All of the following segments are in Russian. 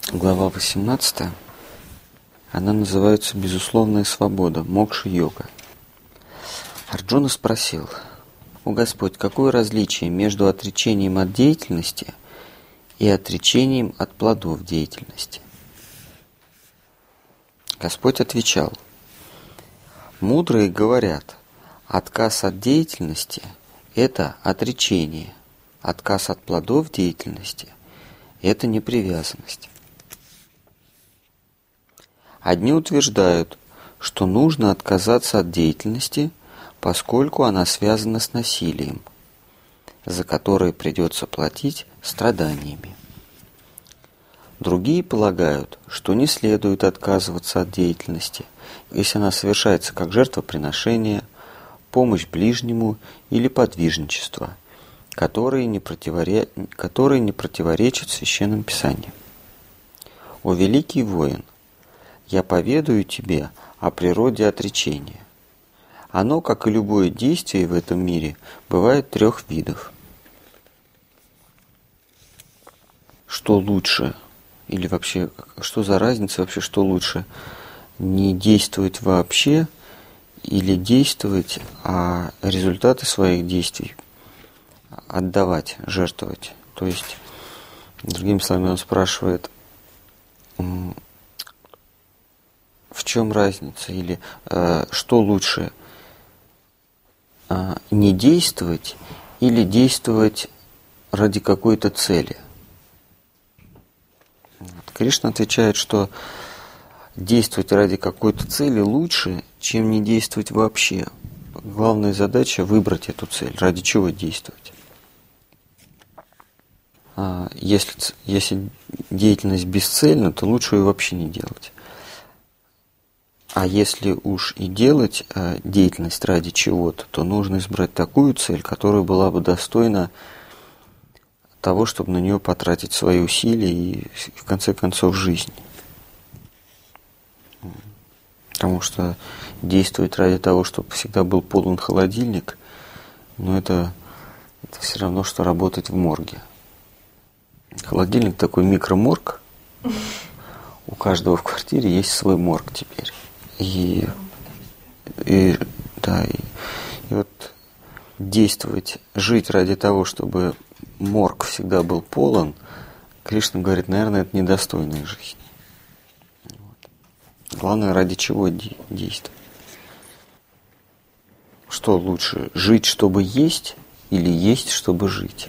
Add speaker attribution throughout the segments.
Speaker 1: Глава 18. Она называется «Безусловная свобода», мокша-йога. Арджуна спросил: «О Господь, какое различие между отречением от деятельности и отречением от плодов деятельности?» Господь отвечал: «Мудрые говорят, отказ от деятельности – это отречение, отказ от плодов деятельности – это непривязанность». Одни утверждают, что нужно отказаться от деятельности, поскольку она связана с насилием, за которое придется платить страданиями. Другие полагают, что не следует отказываться от деятельности, если она совершается как жертвоприношение, помощь ближнему или подвижничество, которые не противоречат Священным Писаниям. О великий воин! Я поведаю тебе о природе отречения. Оно, как и любое действие в этом мире, бывает трех видов. Что лучше, или вообще, что за разница вообще, что лучше, не действовать вообще или действовать, а результаты своих действий отдавать, жертвовать? То есть, другими словами, он спрашивает, в чем разница, или что лучше, не действовать или действовать ради какой-то цели? Кришна отвечает, что действовать ради какой-то цели лучше, чем не действовать вообще. Главная задача – выбрать эту цель, ради чего действовать. Если деятельность бесцельна, то лучше ее вообще не делать. А если уж и делать деятельность ради чего-то, то нужно избрать такую цель, которая была бы достойна того, чтобы на нее потратить свои усилия и, в конце концов, жизнь. Потому что действовать ради того, чтобы всегда был полон холодильник, это все равно, что работать в морге. Холодильник такой микроморг. У каждого в квартире есть свой морг теперь. И вот действовать, жить ради того, чтобы морг всегда был полон, Кришна говорит, наверное, это недостойная жизнь. Главное, ради чего действовать. Что лучше, жить, чтобы есть, или есть, чтобы жить?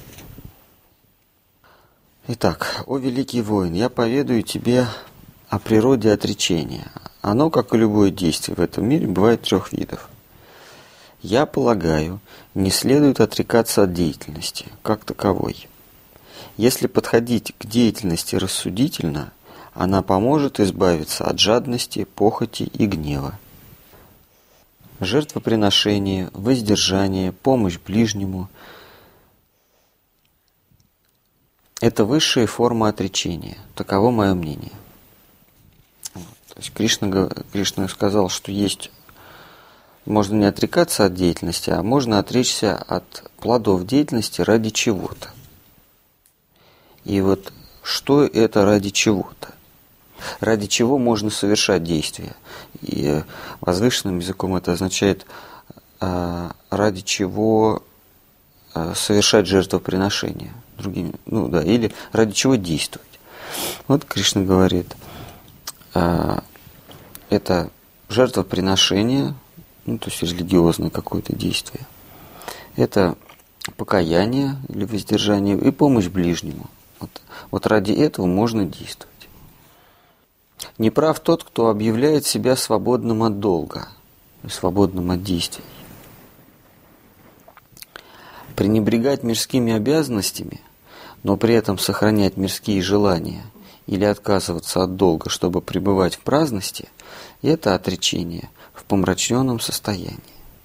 Speaker 1: Итак, о великий воин, я поведаю тебе о природе отречения. Оно, как и любое действие в этом мире, бывает трех видов. Я полагаю, не следует отрекаться от деятельности, как таковой. Если подходить к деятельности рассудительно, она поможет избавиться от жадности, похоти и гнева. Жертвоприношение, воздержание, помощь ближнему – это высшая форма отречения. Таково мое мнение. То есть Кришна сказал, что можно не отрекаться от деятельности, а можно отречься от плодов деятельности ради чего-то. И вот что это ради чего-то? Ради чего можно совершать действия? И возвышенным языком это означает ради чего совершать жертвоприношение. Или ради чего действовать. Вот Кришна говорит, это жертвоприношение, то есть религиозное какое-то действие. Это покаяние или воздержание и помощь ближнему. Вот ради этого можно действовать. Неправ тот, кто объявляет себя свободным от долга, свободным от действий. Пренебрегать мирскими обязанностями, но при этом сохранять мирские желания или отказываться от долга, чтобы пребывать в праздности, это отречение в помрачненном состоянии.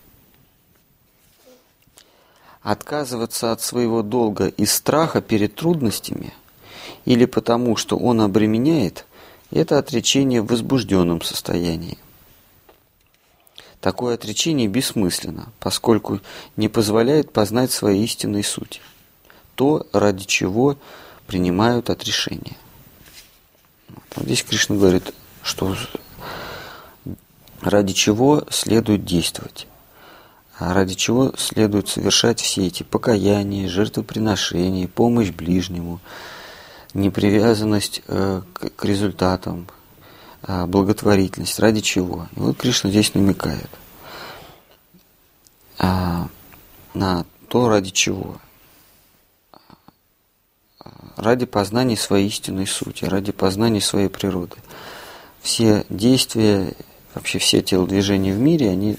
Speaker 1: Отказываться от своего долга из страха перед трудностями или потому, что он обременяет, это отречение в возбужденном состоянии. Такое отречение бессмысленно, поскольку не позволяет познать своей истинной сути, то, ради чего принимают отрешение. Вот здесь Кришна говорит, что ради чего следует действовать, а ради чего следует совершать все эти покаяния, жертвоприношения, помощь ближнему, непривязанность к результатам, благотворительность, ради чего. И вот Кришна здесь намекает на то, ради чего. Ради познания своей истинной сути, ради познания своей природы. Все действия, вообще все телодвижения в мире, они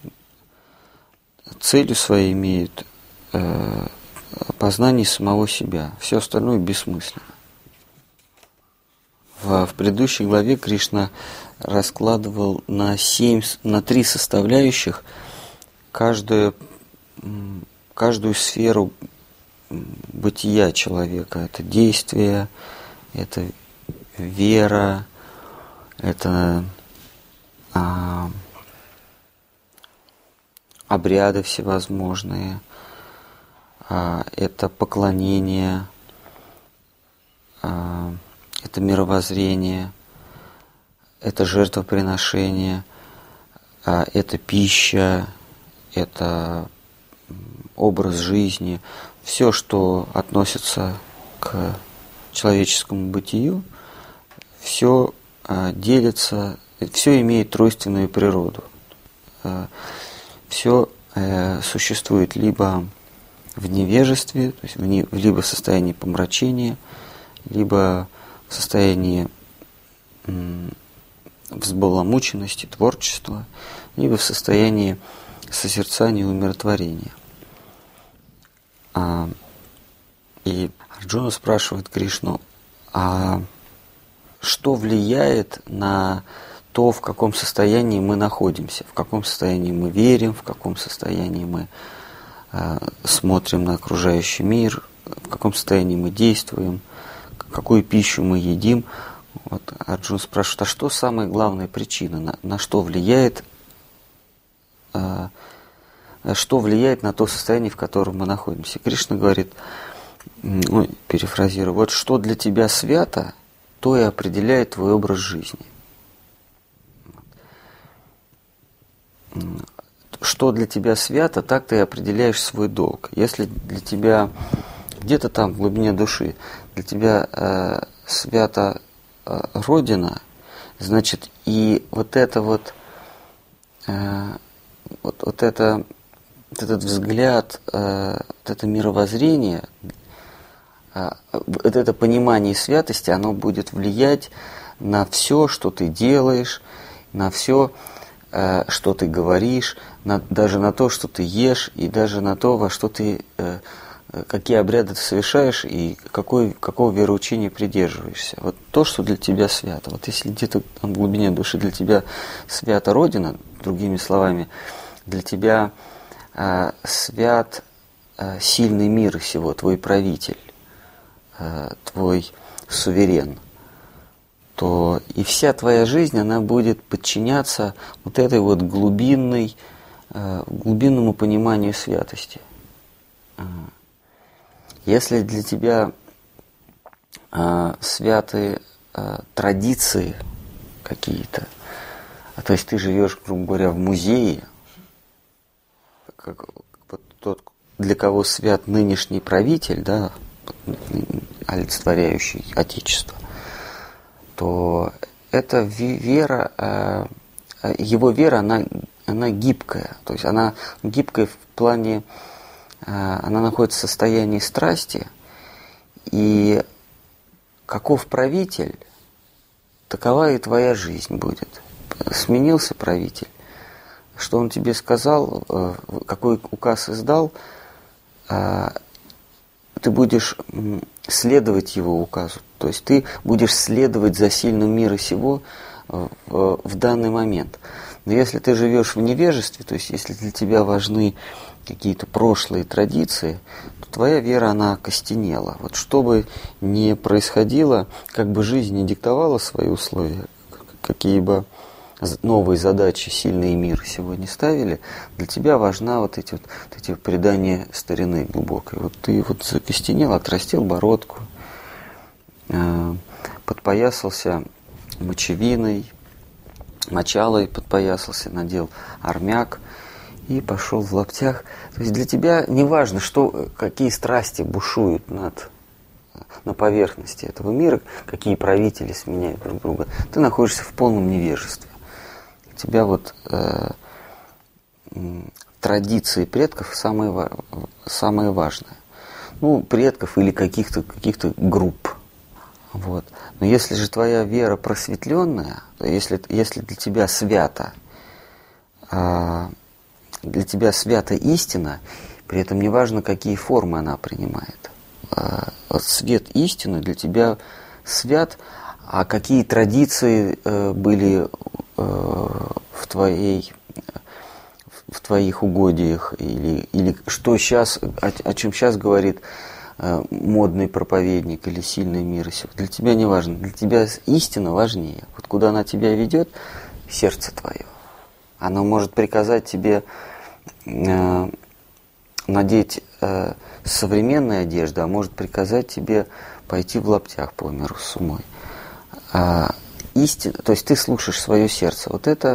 Speaker 1: целью своей имеют познание самого себя. Все остальное бессмысленно. В предыдущей главе Кришна раскладывал на 3 составляющих каждую сферу бытия человека. Это действие, это вера, это обряды всевозможные, это поклонение, это мировоззрение, это жертвоприношение, это пища, это образ жизни. Все, что относится к человеческому бытию, все делится, все имеет тройственную природу. Все существует либо в невежестве, то есть либо в состоянии помрачения, либо в состоянии взбаламученности, творчества, либо в состоянии созерцания и умиротворения. И Арджуна спрашивает Кришну, а что влияет на то, в каком состоянии мы находимся, в каком состоянии мы верим, в каком состоянии мы смотрим на окружающий мир, в каком состоянии мы действуем, какую пищу мы едим. Вот Арджуна спрашивает, а что самая главная причина, на что влияет на то состояние, в котором мы находимся. Кришна говорит, перефразирую, вот что для тебя свято, то и определяет твой образ жизни. Что для тебя свято, так ты и определяешь свой долг. Если для тебя где-то там в глубине души для тебя свята Родина, значит и этот взгляд, это мировоззрение, это понимание святости, оно будет влиять на все, что ты делаешь, на все, что ты говоришь, даже на то, что ты ешь, и даже на то, во что ты, какие обряды ты совершаешь и какого вероучения придерживаешься. Вот то, что для тебя свято. Вот если где-то в глубине души для тебя свята Родина, другими словами, для тебя свят сильный мир сего, твой правитель, твой суверен, то и вся твоя жизнь, она будет подчиняться вот этой вот глубинному пониманию святости. Если для тебя святы традиции какие-то, то есть ты живешь, грубо говоря, в музее, как вот тот, для кого свят нынешний правитель, да, олицетворяющий Отечество, то эта вера, его вера, она гибкая. То есть она гибкая в плане, она находится в состоянии страсти, и каков правитель, такова и твоя жизнь будет. Сменился правитель, что он тебе сказал, какой указ издал, ты будешь следовать его указу. То есть ты будешь следовать за сильным мира сего в данный момент. Но если ты живешь в невежестве, то есть если для тебя важны какие-то прошлые традиции, то твоя вера, она окостенела. Вот что бы ни происходило, как бы жизнь не диктовала свои условия, какие бы новые задачи сильные мир сегодня ставили, для тебя важна вот эти предания старины глубокой. Вот ты вот закостенел, отрастил бородку, подпоясался мочевиной, мочалой подпоясался, надел армяк и пошел в лаптях. То есть для тебя не важно, какие страсти бушуют на поверхности этого мира, какие правители сменяют друг друга. Ты находишься в полном невежестве. Для тебя традиции предков самые важные. Предков или каких-то групп. Вот. Но если же твоя вера просветленная, то если для тебя свята истина, при этом не важно, какие формы она принимает. Свет истины для тебя свят, а какие традиции были в твоих угодиях, или что сейчас, о чем сейчас говорит модный проповедник или сильный мир, для тебя не важно. Для тебя истина важнее. Вот куда она тебя ведет, сердце твое. Оно может приказать тебе надеть современную одежду, а может приказать тебе пойти в лаптях по миру с умой. Истина, то есть ты слушаешь свое сердце. Вот это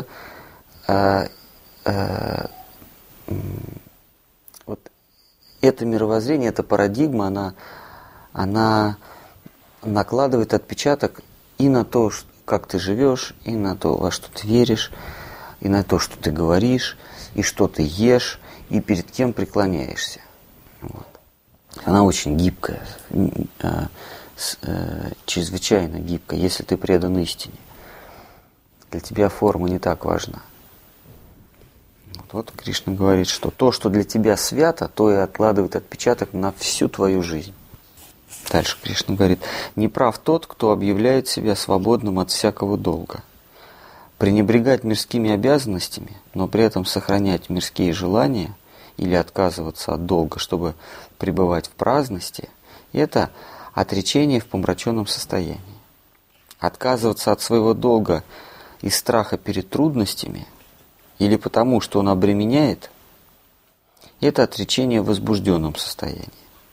Speaker 1: это мировоззрение, эта парадигма, она накладывает отпечаток и на то, как ты живешь, и на то, во что ты веришь, и на то, что ты говоришь, и что ты ешь, и перед кем преклоняешься. Вот. Она очень гибкая, чрезвычайно гибкая, если ты предан истине. Для тебя форма не так важна. Вот Кришна говорит, что то, что для тебя свято, то и откладывает отпечаток на всю твою жизнь. Дальше Кришна говорит: не прав тот, кто объявляет себя свободным от всякого долга. Пренебрегать мирскими обязанностями, но при этом сохранять мирские желания или отказываться от долга, чтобы пребывать в праздности, это отречение в помраченном состоянии. Отказываться от своего долга из страха перед трудностями или потому, что он обременяет, это отречение в возбужденном состоянии.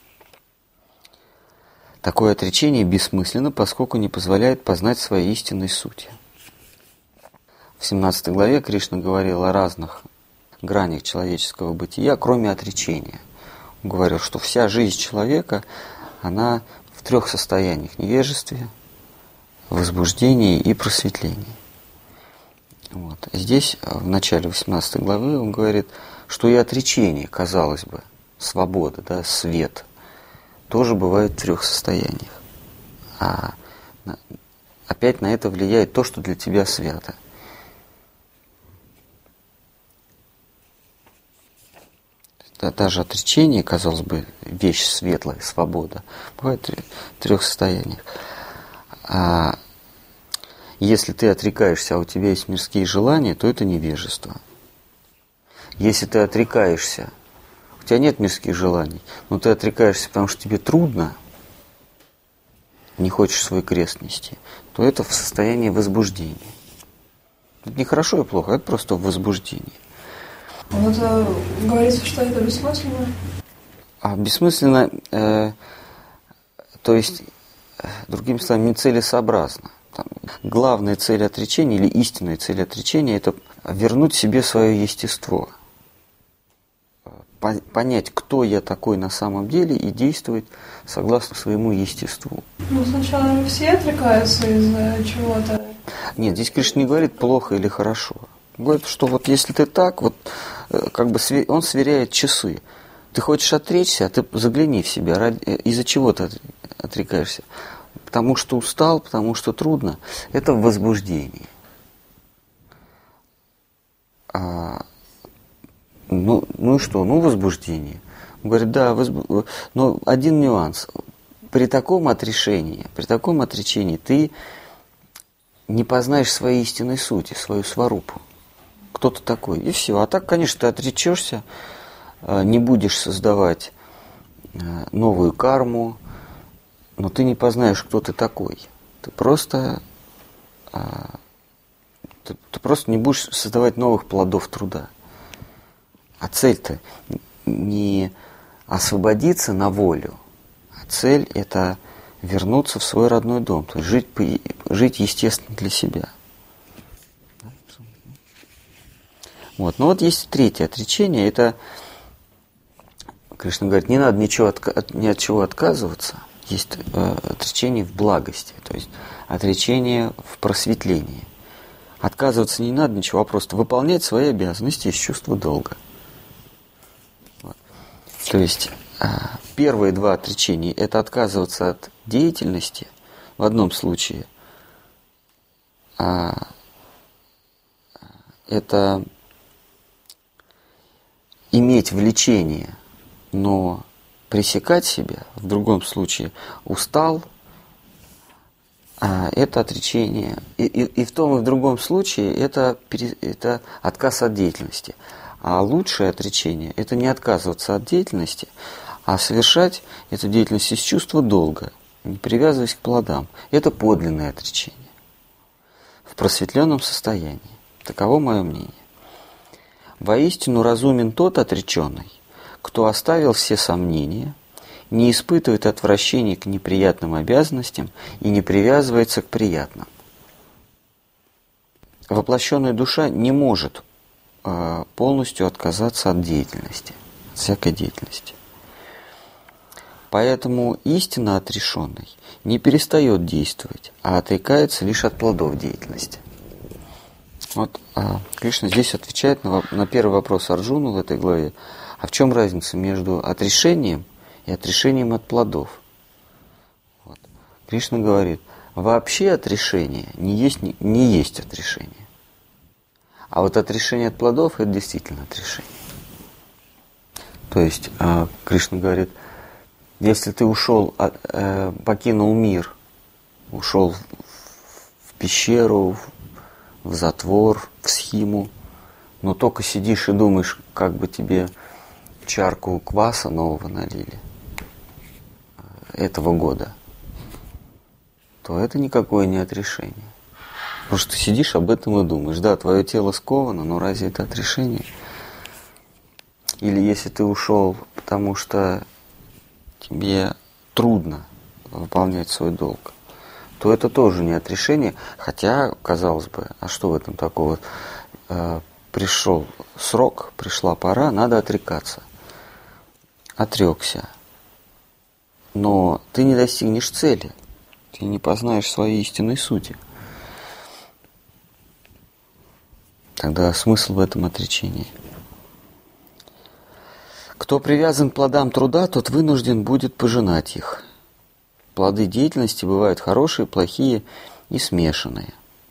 Speaker 1: Такое отречение бессмысленно, поскольку не позволяет познать своей истинной сути. В 17 главе Кришна говорил о разных гранях человеческого бытия, кроме отречения. Он говорил, что вся жизнь человека, она в 3 состояниях: невежестве, возбуждении и просветлении. Вот. Здесь, в начале 18 главы, он говорит, что и отречение, казалось бы, свобода, свет, тоже бывает в 3 состояниях. А опять на это влияет то, что для тебя свято. Даже отречение, казалось бы, вещь светлая, свобода, бывает в 3 состояниях. Если ты отрекаешься, а у тебя есть мирские желания, то это невежество. Если ты отрекаешься, у тебя нет мирских желаний, но ты отрекаешься, потому что тебе трудно, не хочешь свой крест нести, то это в состоянии возбуждения. Это не хорошо и плохо, это просто возбуждение.
Speaker 2: Вот говорится, что это бессмысленно.
Speaker 1: Бессмысленно, то есть, другими словами, нецелесообразно. Главная цель отречения или истинная цель отречения – это вернуть себе свое естество. Понять, кто я такой на самом деле, и действовать согласно своему естеству.
Speaker 2: Сначала все отрекаются из-за чего-то.
Speaker 1: Нет, здесь Кришна не говорит плохо или хорошо. Он говорит, что вот если ты так, вот как бы он сверяет часы. Ты хочешь отречься, а ты загляни в себя. Из-за чего ты отрекаешься? Потому что устал, потому что трудно. Это в возбуждении. Ну и что? Возбуждение. Он говорит, да, но один нюанс. При таком отречении ты не познаешь своей истинной сути, свою сварупу. Кто ты такой? И все. А так, конечно, ты отречешься, не будешь создавать новую карму, но ты не познаешь, кто ты такой. Ты просто не будешь создавать новых плодов труда. А цель-то не освободиться на волю, а цель – это вернуться в свой родной дом, то есть жить естественно для себя. Вот. Но вот есть третье отречение, это, Кришна говорит, не надо ни от чего отказываться, есть отречение в благости, то есть отречение в просветлении. Отказываться не надо ничего, а просто выполнять свои обязанности из чувства долга. Вот. То есть первые два отречения – это отказываться от деятельности в одном случае, это иметь влечение, но пресекать себя, в другом случае устал, это отречение. И в том, и в другом случае это отказ от деятельности. А лучшее отречение – это не отказываться от деятельности, а совершать эту деятельность из чувства долга, не привязываясь к плодам. Это подлинное отречение в просветленном состоянии. Таково мое мнение. Воистину разумен тот отреченный, кто оставил все сомнения, не испытывает отвращения к неприятным обязанностям и не привязывается к приятным. Воплощенная душа не может полностью отказаться от деятельности, от всякой деятельности. Поэтому истинно отрешенный не перестает действовать, а отрекается лишь от плодов деятельности. Вот Кришна здесь отвечает на первый вопрос Арджуну в этой главе. А в чем разница между отрешением и отрешением от плодов? Вот. Кришна говорит, вообще отрешение не есть отрешение. А вот отрешение от плодов – это действительно отрешение. То есть Кришна говорит, если ты покинул мир, ушел в пещеру, в затвор, в схиму, но только сидишь и думаешь, как бы тебе чарку кваса нового налили этого года, то это никакое не отрешение. Потому что ты сидишь об этом и думаешь. Да, твое тело сковано, но разве это отрешение? Или если ты ушел, потому что тебе трудно выполнять свой долг, то это тоже не отрешение. Хотя, казалось бы, а что в этом такого? Пришел срок, пришла пора, надо отрекаться. Отрекся. Но ты не достигнешь цели. Ты не познаешь своей истинной сути. Тогда смысл в этом отречении. Кто привязан к плодам труда, тот вынужден будет пожинать их. Плоды деятельности бывают хорошие, плохие и смешанные.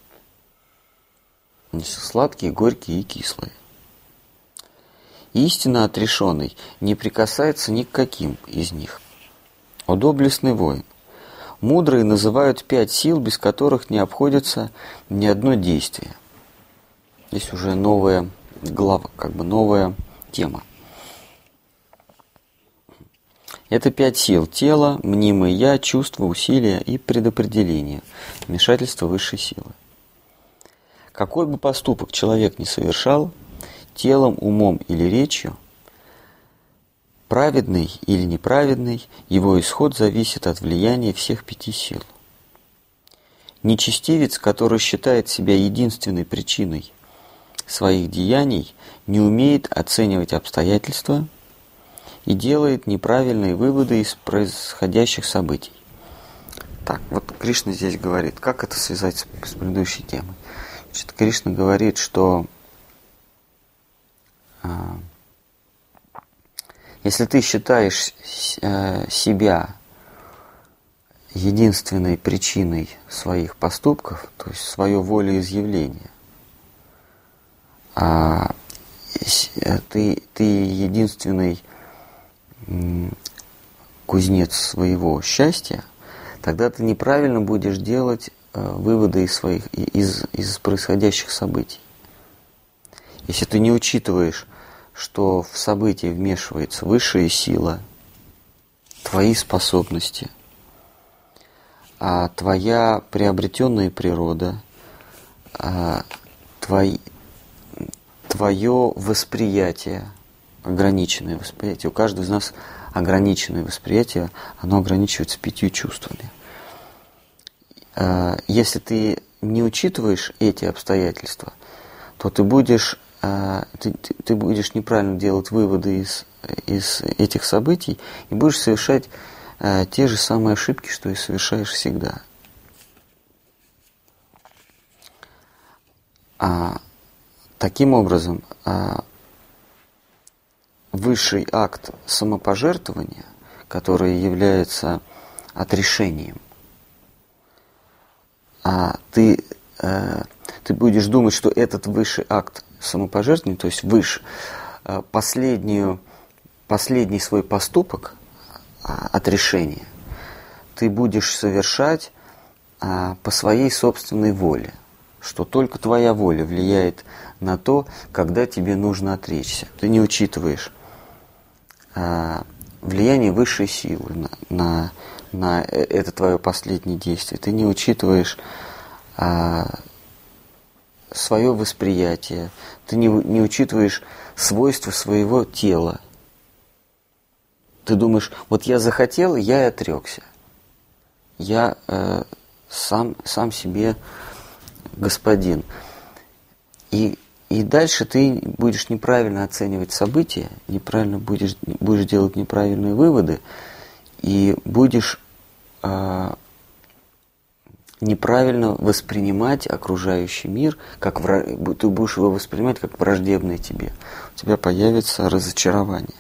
Speaker 1: Сладкие, горькие и кислые. Истинно отрешенный не прикасается ни к каким из них. О доблестный воин! Мудрые называют 5 сил, без которых не обходится ни одно действие. Здесь уже новая глава, новая тема. Это 5 сил: тело, мнимое я, чувство, усилие и предопределение, вмешательство высшей силы. Какой бы поступок человек ни совершал, телом, умом или речью, праведный или неправедный, его исход зависит от влияния всех 5 сил. Нечестивец, который считает себя единственной причиной своих деяний, не умеет оценивать обстоятельства и делает неправильные выводы из происходящих событий. Так, вот Кришна здесь говорит, как это связать с предыдущей темой. Значит, Кришна говорит, что если ты считаешь себя единственной причиной своих поступков, то есть свое волеизъявление, ты единственный кузнец своего счастья, тогда ты неправильно будешь делать выводы из происходящих событий. Если ты не учитываешь, что в события вмешивается высшая сила, твои способности, твоя приобретенная природа, твое восприятие, ограниченное восприятие. У каждого из нас ограниченное восприятие, оно ограничивается 5 чувствами. если ты не учитываешь эти обстоятельства, то ты будешь неправильно делать выводы из этих событий и будешь совершать те же самые ошибки, что и совершаешь всегда. Таким образом, высший акт самопожертвования, который является отрешением, ты будешь думать, что этот высший акт самопожертвования, то есть последний свой поступок, отрешение, ты будешь совершать по своей собственной воле, что только твоя воля влияет на то, когда тебе нужно отречься. Ты не учитываешь влияние высшей силы на это твое последнее действие. Ты не учитываешь свое восприятие, ты не учитываешь свойства своего тела. Ты думаешь, вот я захотел, я и отрекся. Я сам себе господин. И дальше ты будешь неправильно оценивать события, неправильно будешь делать неправильные выводы, и будешь неправильно воспринимать окружающий мир, ты будешь его воспринимать как враждебный тебе. У тебя появится разочарование.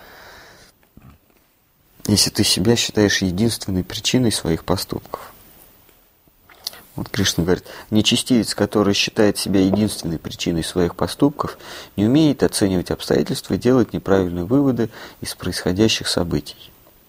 Speaker 1: Если ты себя считаешь единственной причиной своих поступков. Вот Кришна говорит, нечестивец, который считает себя единственной причиной своих поступков, не умеет оценивать обстоятельства и делать неправильные выводы из происходящих событий.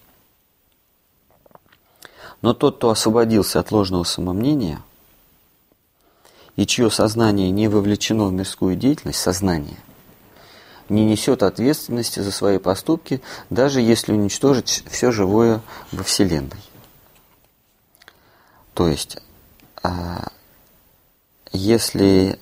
Speaker 1: Но тот, кто освободился от ложного самомнения и чье сознание не вовлечено в мирскую деятельность, сознание, не несет ответственности за свои поступки, даже если уничтожить все живое во Вселенной. То есть, если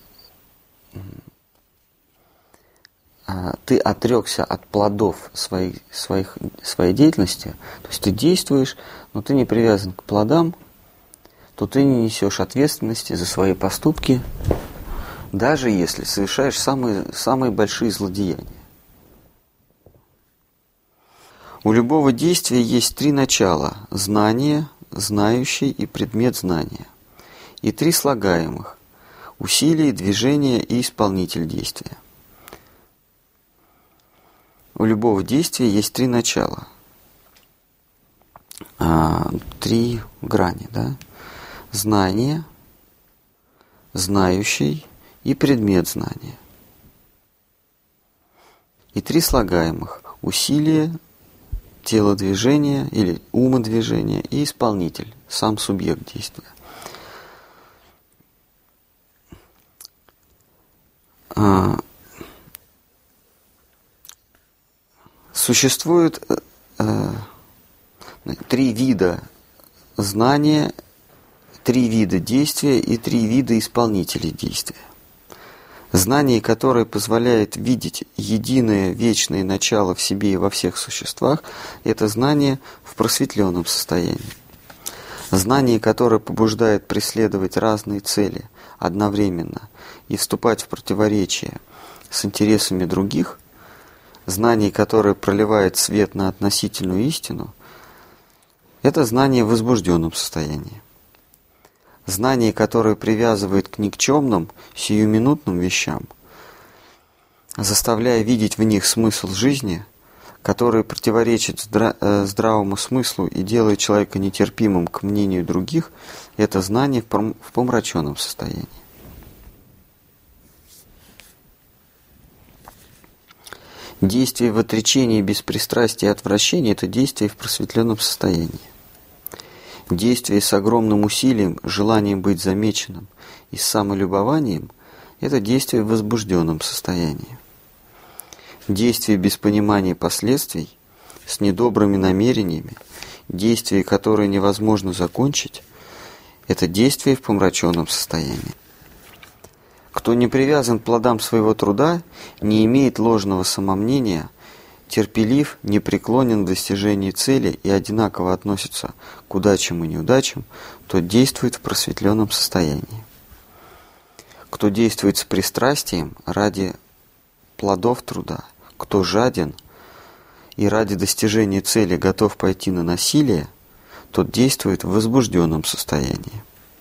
Speaker 1: ты отрекся от плодов своей деятельности, то есть ты действуешь, но ты не привязан к плодам, то ты не несешь ответственности за свои поступки, даже если совершаешь самые большие злодеяния. У любого действия есть три начала – знание, знающий и предмет знания. И три слагаемых – усилие, движение и исполнитель действия. У любого действия есть три начала, три грани, да? Знание, знающий и предмет знания. И три слагаемых – усилие, телодвижение или умодвижение и исполнитель, сам субъект действия. Существует три вида знания, три вида действия и три вида исполнителей действия. Знание, которое позволяет видеть единое вечное начало в себе и во всех существах, это знание в просветленном состоянии. Знание, которое побуждает преследовать разные цели одновременно и вступать в противоречие с интересами других, знание, которое проливает свет на относительную истину, это знание в возбужденном состоянии. Знание, которое привязывает к никчемным, сиюминутным вещам, заставляя видеть в них смысл жизни, который противоречит здравому смыслу и делает человека нетерпимым к мнению других, это знание в помраченном состоянии. Действие в отречении, беспристрастия и отвращения – это действие в просветленном состоянии. Действие с огромным усилием, желанием быть замеченным и с самолюбованием – это действие в возбужденном состоянии. Действие без понимания последствий, с недобрыми намерениями, действие, которое невозможно закончить – это действие в помраченном состоянии. Кто не привязан к плодам своего труда, не имеет ложного самомнения, терпелив, непреклонен в достижении цели и одинаково относится к удачам и неудачам, тот действует в просветленном состоянии. Кто действует с пристрастием ради плодов труда, кто жаден и ради достижения цели готов пойти на насилие, тот действует в возбужденном состоянии.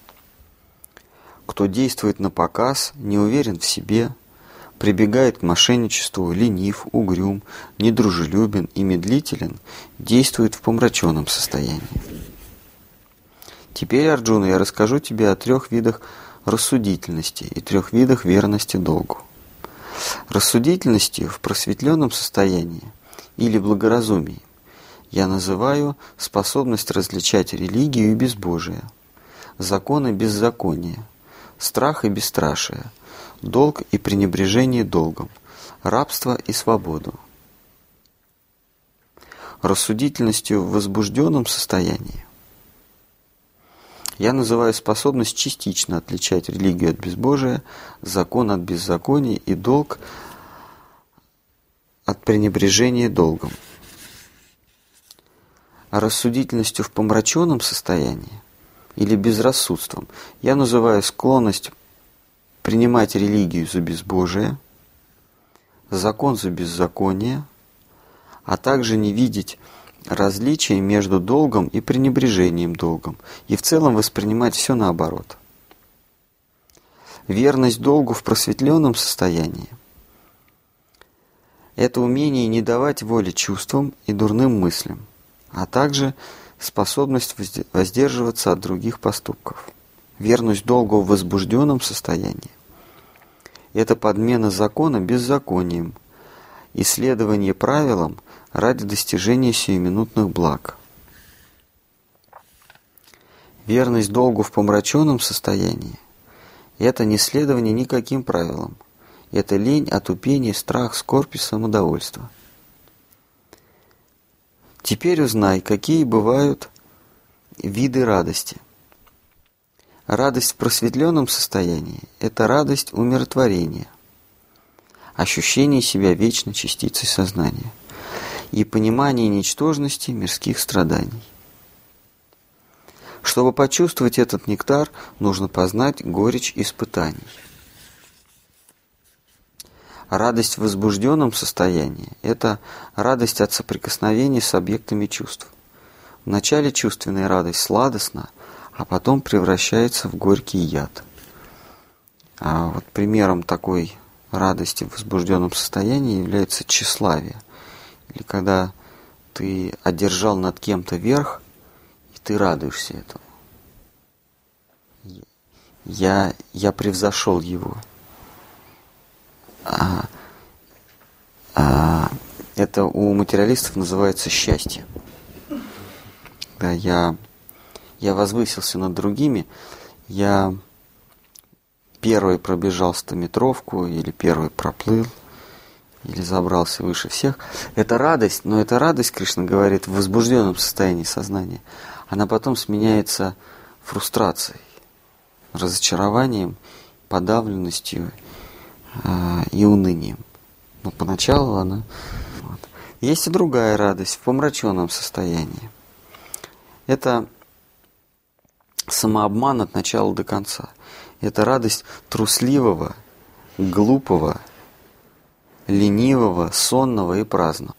Speaker 1: Кто действует на показ, не уверен в себе, прибегает к мошенничеству, ленив, угрюм, недружелюбен и медлителен, действует в помраченном состоянии. Теперь, Арджуна, я расскажу тебе о 3 видах рассудительности и 3 видах верности долгу. Рассудительностью в просветленном состоянии или благоразумии я называю способность различать религию и безбожие, закон и беззаконие, страх и бесстрашие, долг и пренебрежение долгом, рабство и свободу. Рассудительностью в возбужденном состоянии я называю способность частично отличать религию от безбожия, закон от беззакония и долг от пренебрежения долгом. А рассудительностью в помраченном состоянии или безрассудством я называю склонность принимать религию за безбожие, закон за беззаконие, а также не видеть различия между долгом и пренебрежением долгом, и в целом воспринимать все наоборот. Верность долгу в просветленном состоянии – это умение не давать воли чувствам и дурным мыслям, а также способность воздерживаться от других поступков. Верность долгу в возбужденном состоянии – это подмена закона беззаконием, исследование правилам ради достижения сиюминутных благ. Верность долгу в помраченном состоянии – это не следование никаким правилам, это лень, отупение, страх, скорбь и самодовольство. Теперь узнай, какие бывают виды радости. Радость в просветленном состоянии – это радость умиротворения, ощущение себя вечной частицей сознания и понимание ничтожности мирских страданий. Чтобы почувствовать этот нектар, нужно познать горечь испытаний. Радость в возбужденном состоянии – это радость от соприкосновения с объектами чувств. Вначале чувственная радость сладостна, а потом превращается в горький яд. А вот примером такой радости в возбужденном состоянии является тщеславие. Или когда ты одержал над кем-то верх, и ты радуешься этому. Я превзошел его. Это у материалистов называется счастье. Да, я возвысился над другими, я первый пробежал 100-метровку, или первый проплыл, или забрался выше всех. Это радость, но эта радость, Кришна говорит, в возбужденном состоянии сознания, она потом сменяется фрустрацией, разочарованием, подавленностью и унынием. Но поначалу она... Вот. Есть и другая радость в помраченном состоянии. Это самообман от начала до конца. Это радость трусливого, глупого, ленивого, сонного и праздного.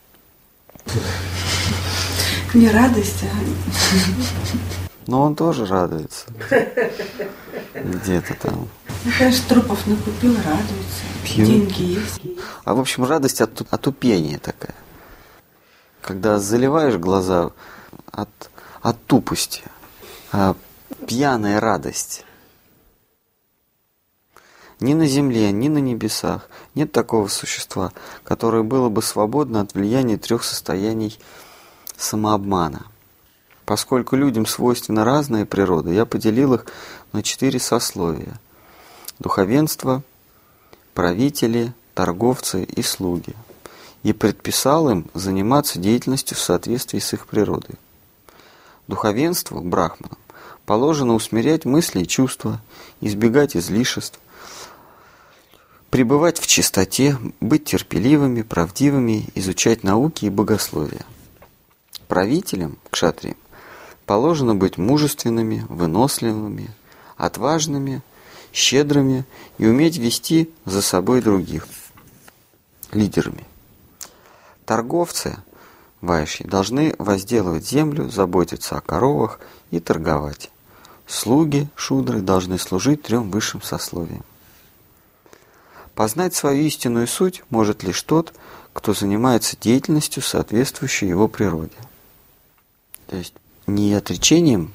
Speaker 3: Не радость, а...
Speaker 1: Но он тоже радуется. Где-то там.
Speaker 3: Ну, конечно, трупов накупил, радуется.
Speaker 1: Пьют.
Speaker 3: Деньги есть.
Speaker 1: А в общем, радость от отупения такая. Когда заливаешь глаза от тупости. Пьяная радость. Ни на земле, ни на небесах нет такого существа, которое было бы свободно от влияния 3 состояний самообмана. Поскольку людям свойственна разная природа, я поделил их на 4 сословия. Духовенство, правители, торговцы и слуги. И предписал им заниматься деятельностью в соответствии с их природой. Духовенству, брахманам, положено усмирять мысли и чувства, избегать излишеств, Пребывать в чистоте, быть терпеливыми, правдивыми, изучать науки и богословие. Правителям, кшатриям, положено быть мужественными, выносливыми, отважными, щедрыми и уметь вести за собой других, лидерами. Торговцы, вайши, должны возделывать землю, заботиться о коровах и торговать. Слуги, шудры, должны служить 3 высшим сословиям. Познать свою истинную суть может лишь тот, кто занимается деятельностью, соответствующей его природе. То есть не отречением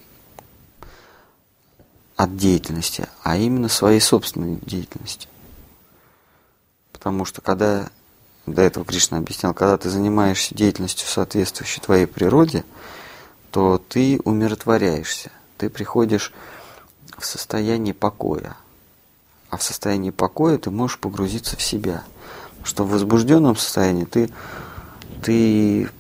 Speaker 1: от деятельности, а именно своей собственной деятельностью. Потому что когда, до этого Кришна объяснял, когда ты занимаешься деятельностью, соответствующей твоей природе, то ты умиротворяешься, ты приходишь в состояние покоя. А в состоянии покоя ты можешь погрузиться в себя. Потому что в возбужденном состоянии ты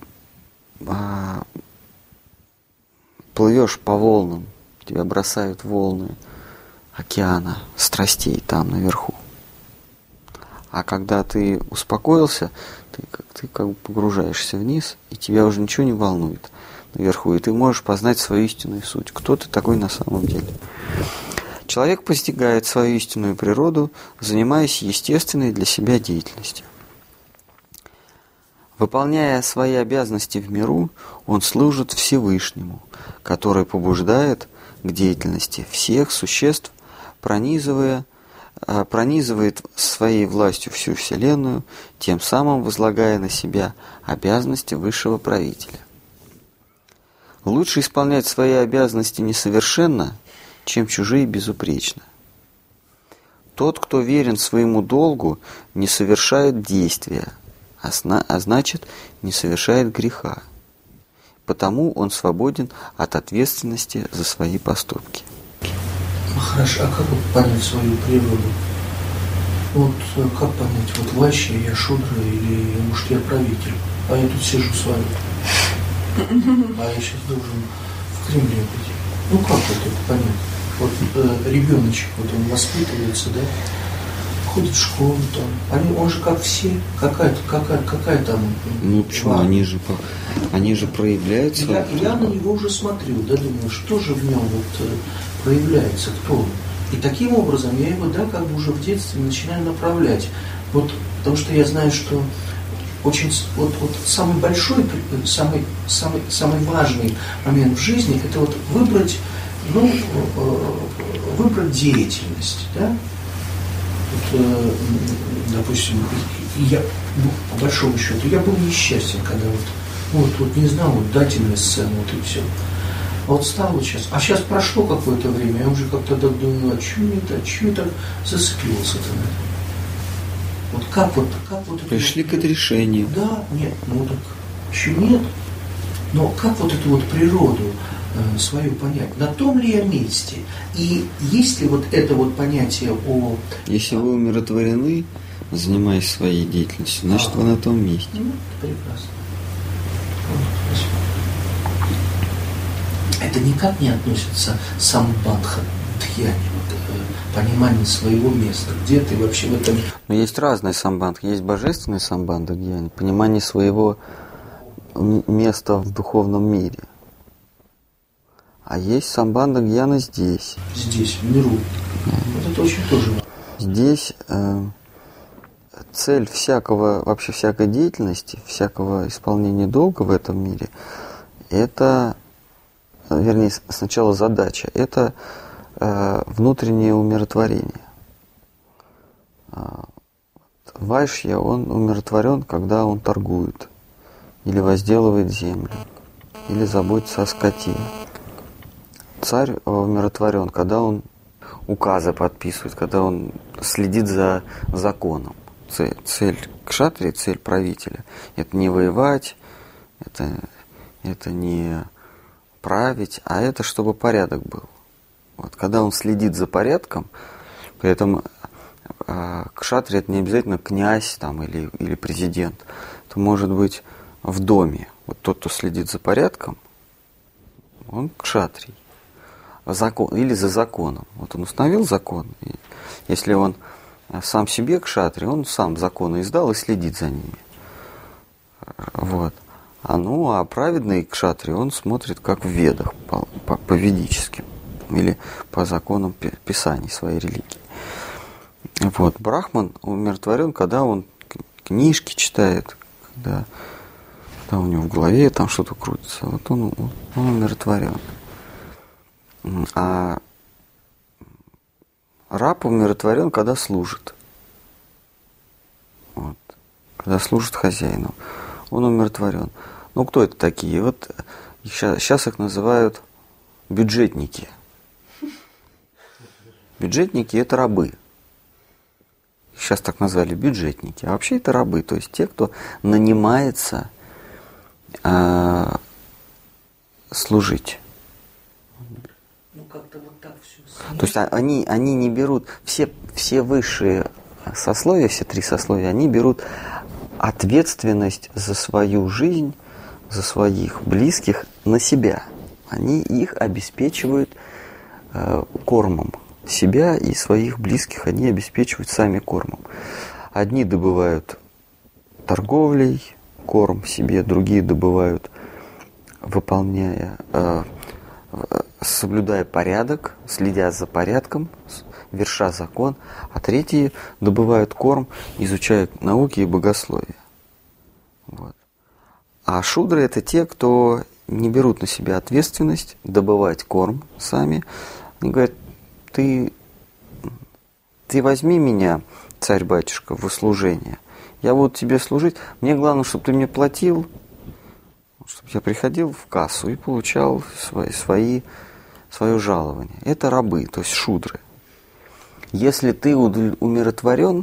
Speaker 1: плывешь по волнам, тебя бросают волны океана страстей там наверху. А когда ты успокоился, ты как бы погружаешься вниз, и тебя уже ничего не волнует наверху, и ты можешь познать свою истинную суть. Кто ты такой на самом деле? Человек постигает свою истинную природу, занимаясь естественной для себя деятельностью. Выполняя свои обязанности в миру, он служит Всевышнему, который побуждает к деятельности всех существ, пронизывает своей властью всю Вселенную, тем самым возлагая на себя обязанности высшего правителя. Лучше исполнять свои обязанности несовершенно, чем чужие безупречно. Тот, кто верен своему долгу, не совершает действия, а значит, не совершает греха. Потому он свободен от ответственности за свои поступки.
Speaker 4: Хорошо, а как вот понять свою природу? Вот как понять, вот вайши, я шудра или может я правитель? А я тут сижу с вами. А я сейчас должен в Кремле быть. Ну как вот это понять? Вот ребеночек, вот он воспитывается, да, ходит в школу там. Он же как все, какая там.
Speaker 1: Ну почему? Они же проявляются.
Speaker 4: Я на него уже смотрю, да, думаю, что же в нем вот проявляется, кто он. И таким образом я его, да, как бы уже в детстве начинаю направлять. Вот, потому что я знаю, что очень вот самый большой, самый важный момент в жизни это вот выбрать деятельность, да? Вот, допустим, я, по большому счету, я был несчастен, когда вот не знал, вот дательная сцена, вот и все. А вот стал вот сейчас, а сейчас прошло какое-то время, я уже как-то думаю, а чего я так зацикливался-то на это? Вот как
Speaker 1: Пришли к решению.
Speaker 4: Да, нет, ну так еще нет. Но как вот эту вот природу свою понять? На том ли я месте? И есть ли вот это вот понятие о...
Speaker 1: Если вы умиротворены, занимаясь своей деятельностью, значит вы на том месте.
Speaker 4: Ну, прекрасно. Это никак не относится к самбандха дхьяне, понимание своего места, где ты вообще в этом...
Speaker 1: Но есть разные самбандхи. Есть божественный самбандха дхьяне, понимание своего места в духовном мире. А есть самбандха дхьяна здесь.
Speaker 4: Здесь, в миру. Вот это очень тоже важно.
Speaker 1: Здесь цель всякой деятельности, всякого исполнения долга в этом мире, это, вернее, сначала задача, это внутреннее умиротворение. Вайшья, он умиротворен, когда он торгует, или возделывает землю, или заботится о скоте. Царь умиротворен, когда он указы подписывает, когда он следит за законом. Цель кшатрии, цель правителя – это не воевать, это не править, а это чтобы порядок был. Вот, когда он следит за порядком, при этом кшатрия – это не обязательно князь там, или президент, это может быть в доме. Вот тот, кто следит за порядком, он кшатрий. Закон, или за законом. Вот он установил закон, и если он сам себе кшатри, он сам законы издал и следит за ними. Вот. А праведный кшатри, он смотрит как в ведах, по ведическим, или по законам писаний своей религии. Вот. Брахман умиротворен, когда он книжки читает, когда у него в голове там что-то крутится. Вот он умиротворен. А раб умиротворен, когда служит. Вот. Когда служит хозяину. Он умиротворен. Ну, кто это такие? Вот сейчас их называют бюджетники. Бюджетники – это рабы. Сейчас так назвали бюджетники. А вообще это рабы. То есть те, кто нанимается служить.
Speaker 4: Ну, как-то вот так все.
Speaker 1: То есть они не берут, все высшие сословия, все 3 сословия, они берут ответственность за свою жизнь, за своих близких на себя. Они их обеспечивают кормом. Себя и своих близких они обеспечивают сами кормом. Одни добывают торговлей корм себе, другие добывают, соблюдая порядок, следя за порядком, верша закон, а третьи добывают корм, изучая науки и богословие. Вот. А шудры – это те, кто не берут на себя ответственность добывать корм сами. Они говорят: ты возьми меня, царь-батюшка, в услужение. Я буду тебе служить. Мне главное, чтобы ты мне платил, чтобы я приходил в кассу и получал свое жалование. Это рабы, то есть шудры. Если ты умиротворен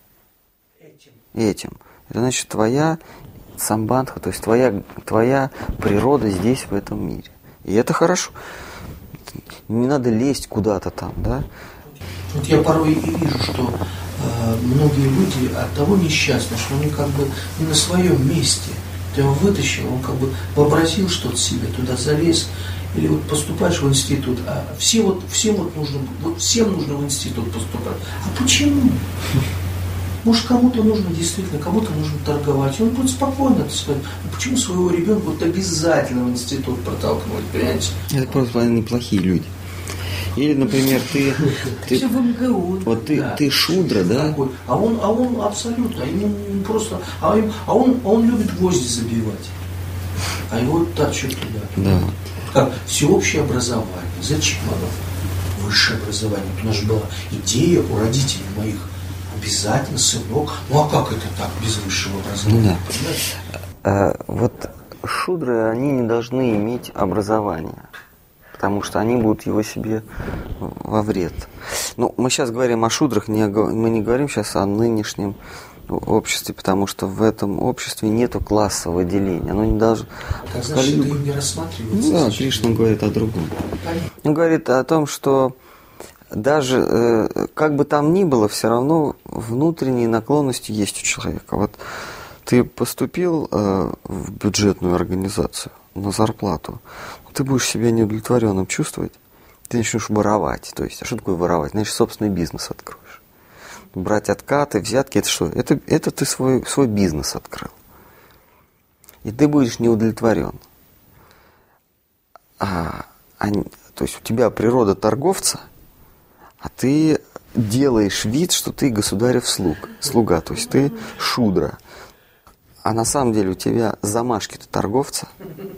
Speaker 1: этим, это значит твоя самбандха, то есть твоя природа здесь, в этом мире. И это хорошо. Не надо лезть куда-то там, да?
Speaker 4: Вот я порой и вижу, что многие люди от того несчастны, что они как бы не на своем месте. Ты его вытащил, он как бы вообразил что-то себе, туда залез. Или вот поступаешь в институт, а всем нужно в институт поступать. А почему? Может, кому-то нужно действительно, кому-то нужно торговать. И он будет спокойно сказать: почему своего ребенка вот обязательно в институт протолкнуть, понимаете?
Speaker 1: Это просто неплохие люди. Или, например, ты
Speaker 3: в МГУ.
Speaker 1: Вот ты шудра, да?
Speaker 4: Такой. А он абсолютно, ему просто, он любит гвозди забивать. А его тащат туда.
Speaker 1: Да.
Speaker 4: Как всеобщее образование. Зачем оно? Высшее образование. Вот у нас же была идея у родителей моих: обязательно, сынок. Ну а как это так, без высшего образования?
Speaker 1: Да. Вот шудры, они не должны иметь образования, потому что они будут его себе во вред. Ну, мы сейчас говорим о шудрах, мы не говорим сейчас о нынешнем обществе, потому что в этом обществе нету классового деления. Оно не должно...
Speaker 4: Так, значит, это не рассматривается?
Speaker 1: Да, Кришна говорит о другом. Он говорит о том, что даже как бы там ни было, все равно внутренние наклонности есть у человека. Вот ты поступил в бюджетную организацию на зарплату, ты будешь себя неудовлетворенным чувствовать, ты начнешь воровать. То есть, а что такое воровать? Значит, собственный бизнес откроешь. Брать откаты, взятки, это что? Это ты свой бизнес открыл. И ты будешь неудовлетворен. То есть у тебя природа торговца, а ты делаешь вид, что ты государев слуга, то есть ты шудра. А на самом деле у тебя замашки-то торговца.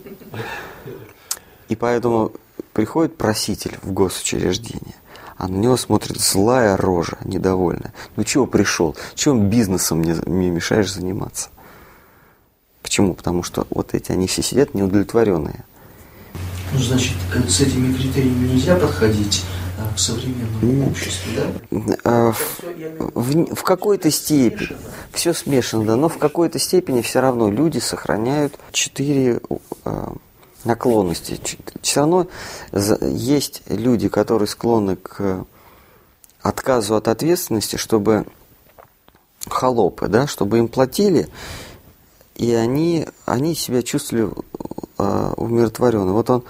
Speaker 1: И поэтому приходит проситель в госучреждение, а на него смотрит злая рожа, недовольная. Ну чего пришел? Чем бизнесом мне мешаешь заниматься? Почему? Потому что вот они все сидят неудовлетворенные.
Speaker 4: Ну, значит, с этими критериями нельзя подходить к современному обществу, да?
Speaker 1: В какой-то степени. Все смешано, да, но в какой-то степени все равно люди сохраняют 4 наклонности. Все равно есть люди, которые склонны к отказу от ответственности, чтобы холопы, да, чтобы им платили, и они себя чувствовали умиротворенно. Вот он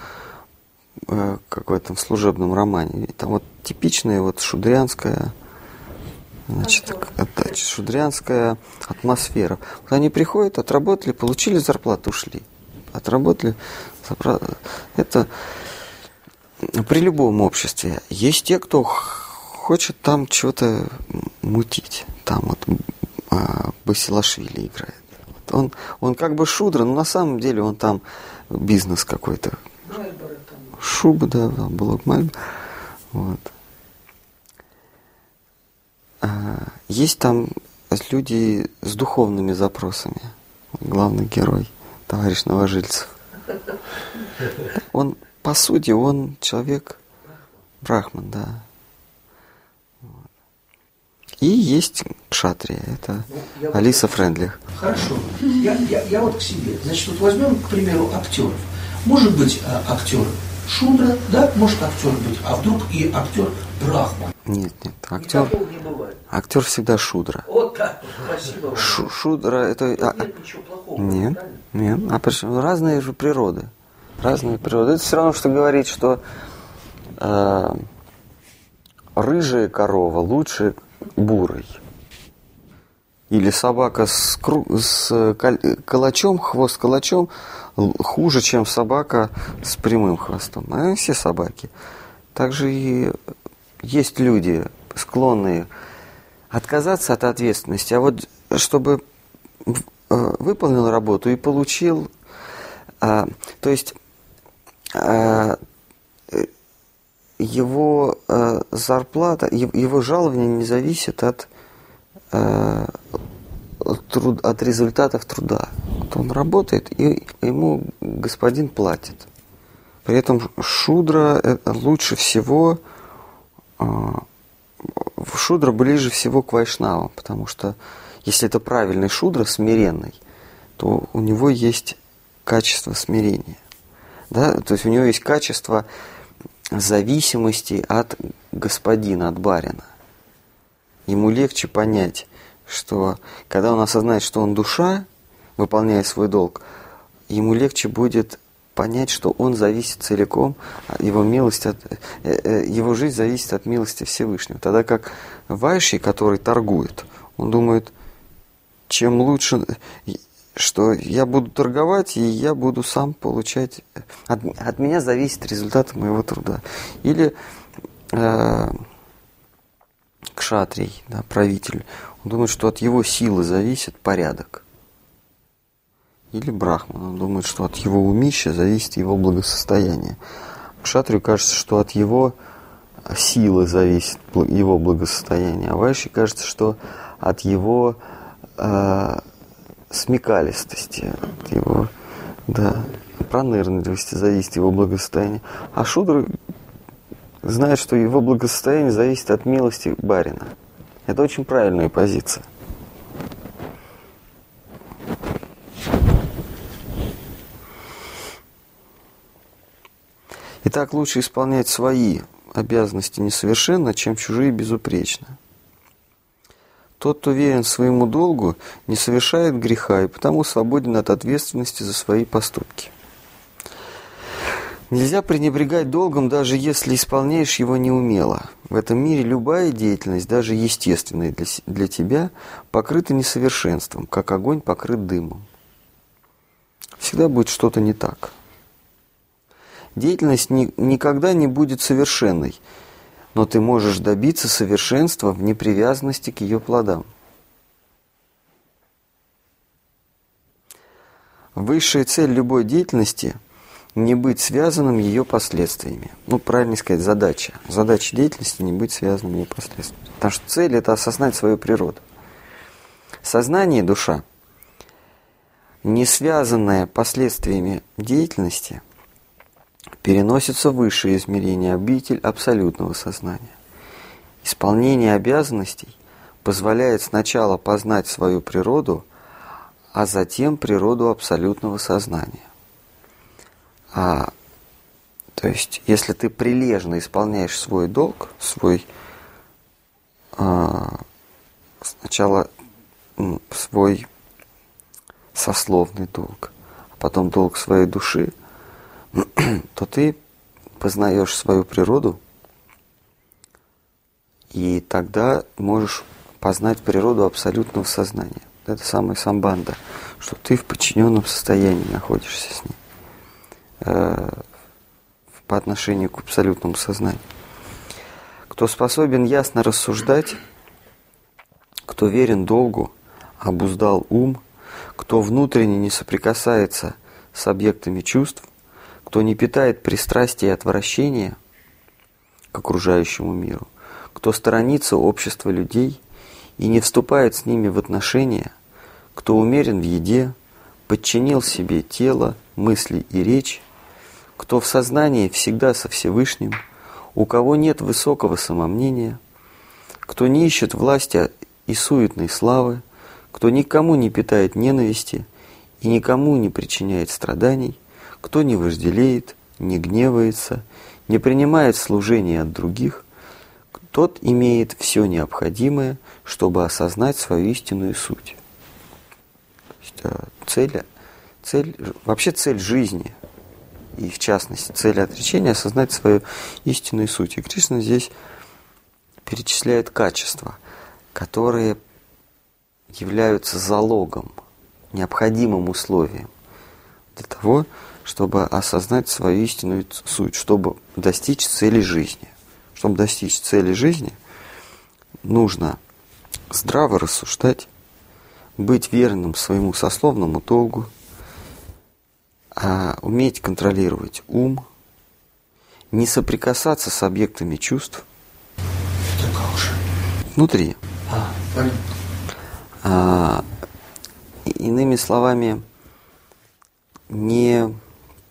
Speaker 1: какой-то в служебном романе, там вот типичная вот шудрянская Значит, это шудрянская атмосфера. Вот они приходят, отработали, получили зарплату, ушли. Отработали, это при любом обществе. Есть те, кто хочет там чего-то мутить. Там вот Басилашвили играет. Вот он как бы шудра, но на самом деле он там бизнес какой-то. Шуба, да, блок Мальборо. Вот. Есть там люди с духовными запросами. Главный герой, товарищ Новожильцев. Он, по сути, он человек брахман, да. Вот. И есть кшатрия, это Алиса Френдлих.
Speaker 4: Хорошо. Я вот к себе. Значит, вот возьмем, к примеру, актеров. Может быть, актер шудра, да, может актер быть, а вдруг и актер брахман.
Speaker 1: Нет, актер всегда шудра.
Speaker 4: Вот так, спасибо.
Speaker 1: Шудра это.
Speaker 4: Нет ничего плохого.
Speaker 1: Нет. А почему? Разные же природы. Разные природы. Это все равно, что говорить, что рыжая корова лучше бурой. Или собака с калачом, хвост с калачом хуже, чем собака с прямым хвостом. А все собаки. Также и есть люди, склонные отказаться от ответственности. А вот чтобы выполнил работу и получил, то есть его зарплата, его жалование не зависит от результатов труда. Вот он работает, и ему господин платит. При этом шудра лучше всего, шудра ближе всего к вайшнавам, потому что если это правильный шудра, смиренный, то у него есть качество смирения. Да? То есть у него есть качество зависимости от господина, от барина. Ему легче понять, что когда он осознает, что он душа, выполняя свой долг, ему легче будет понять, что он зависит целиком, его жизнь зависит от милости Всевышнего. Тогда как вайши, который торгует, он думает, чем лучше, что я буду торговать, и я буду сам получать, от меня зависит результат моего труда. Или кшатрий, да, правитель, он думает, что от его силы зависит порядок. Или брахман, он думает, что от его умища зависит его благосостояние. Кшатрию кажется, что от его силы зависит его благосостояние. А вайши кажется, что от его смекалистости, от его пронырливости зависит его благосостояние. А шудра знает, что его благосостояние зависит от милости барина. Это очень правильная позиция. Итак, лучше исполнять свои обязанности несовершенно, чем чужие безупречно. Тот, кто верен своему долгу, не совершает греха и потому свободен от ответственности за свои поступки. Нельзя пренебрегать долгом, даже если исполняешь его неумело. В этом мире любая деятельность, даже естественная для тебя, покрыта несовершенством, как огонь покрыт дымом. Всегда будет что-то не так. Деятельность никогда не будет совершенной, но ты можешь добиться совершенства в непривязанности к ее плодам. Высшая цель любой деятельности – не быть связанным ее последствиями. Правильно сказать, задача. Задача деятельности – не быть связанным ее последствиями. Потому что цель – это осознать свою природу. Сознание, душа, не связанная последствиями деятельности, переносится в высшее измерение, обитель абсолютного сознания. Исполнение обязанностей позволяет сначала познать свою природу, а затем природу абсолютного сознания. То есть, если ты прилежно исполняешь свой долг, сначала свой сословный долг, а потом долг своей души, то ты познаешь свою природу, и тогда можешь познать природу абсолютного сознания. Это самое самбанда, что ты в подчиненном состоянии находишься с ней по отношению к абсолютному сознанию. Кто способен ясно рассуждать, кто верен долгу, обуздал ум, кто внутренне не соприкасается с объектами чувств, кто не питает пристрастия и отвращения к окружающему миру, кто сторонится общества людей и не вступает с ними в отношения, кто умерен в еде, подчинил себе тело, мысли и речь, кто в сознании всегда со Всевышним, у кого нет высокого самомнения, кто не ищет власти и суетной славы, кто никому не питает ненависти и никому не причиняет страданий, кто не вожделеет, не гневается, не принимает служения от других, тот имеет все необходимое, чтобы осознать свою истинную суть. Вообще цель жизни, и в частности цель отречения, осознать свою истинную суть. И Кришна здесь перечисляет качества, которые являются залогом, необходимым условием для того, чтобы осознать свою истинную суть, чтобы достичь цели жизни. Чтобы достичь цели жизни, нужно здраво рассуждать, быть верным своему сословному долгу, уметь контролировать ум, не соприкасаться с объектами чувств.
Speaker 4: Это как же?
Speaker 1: Внутри.
Speaker 4: Понятно.
Speaker 1: Иными словами, не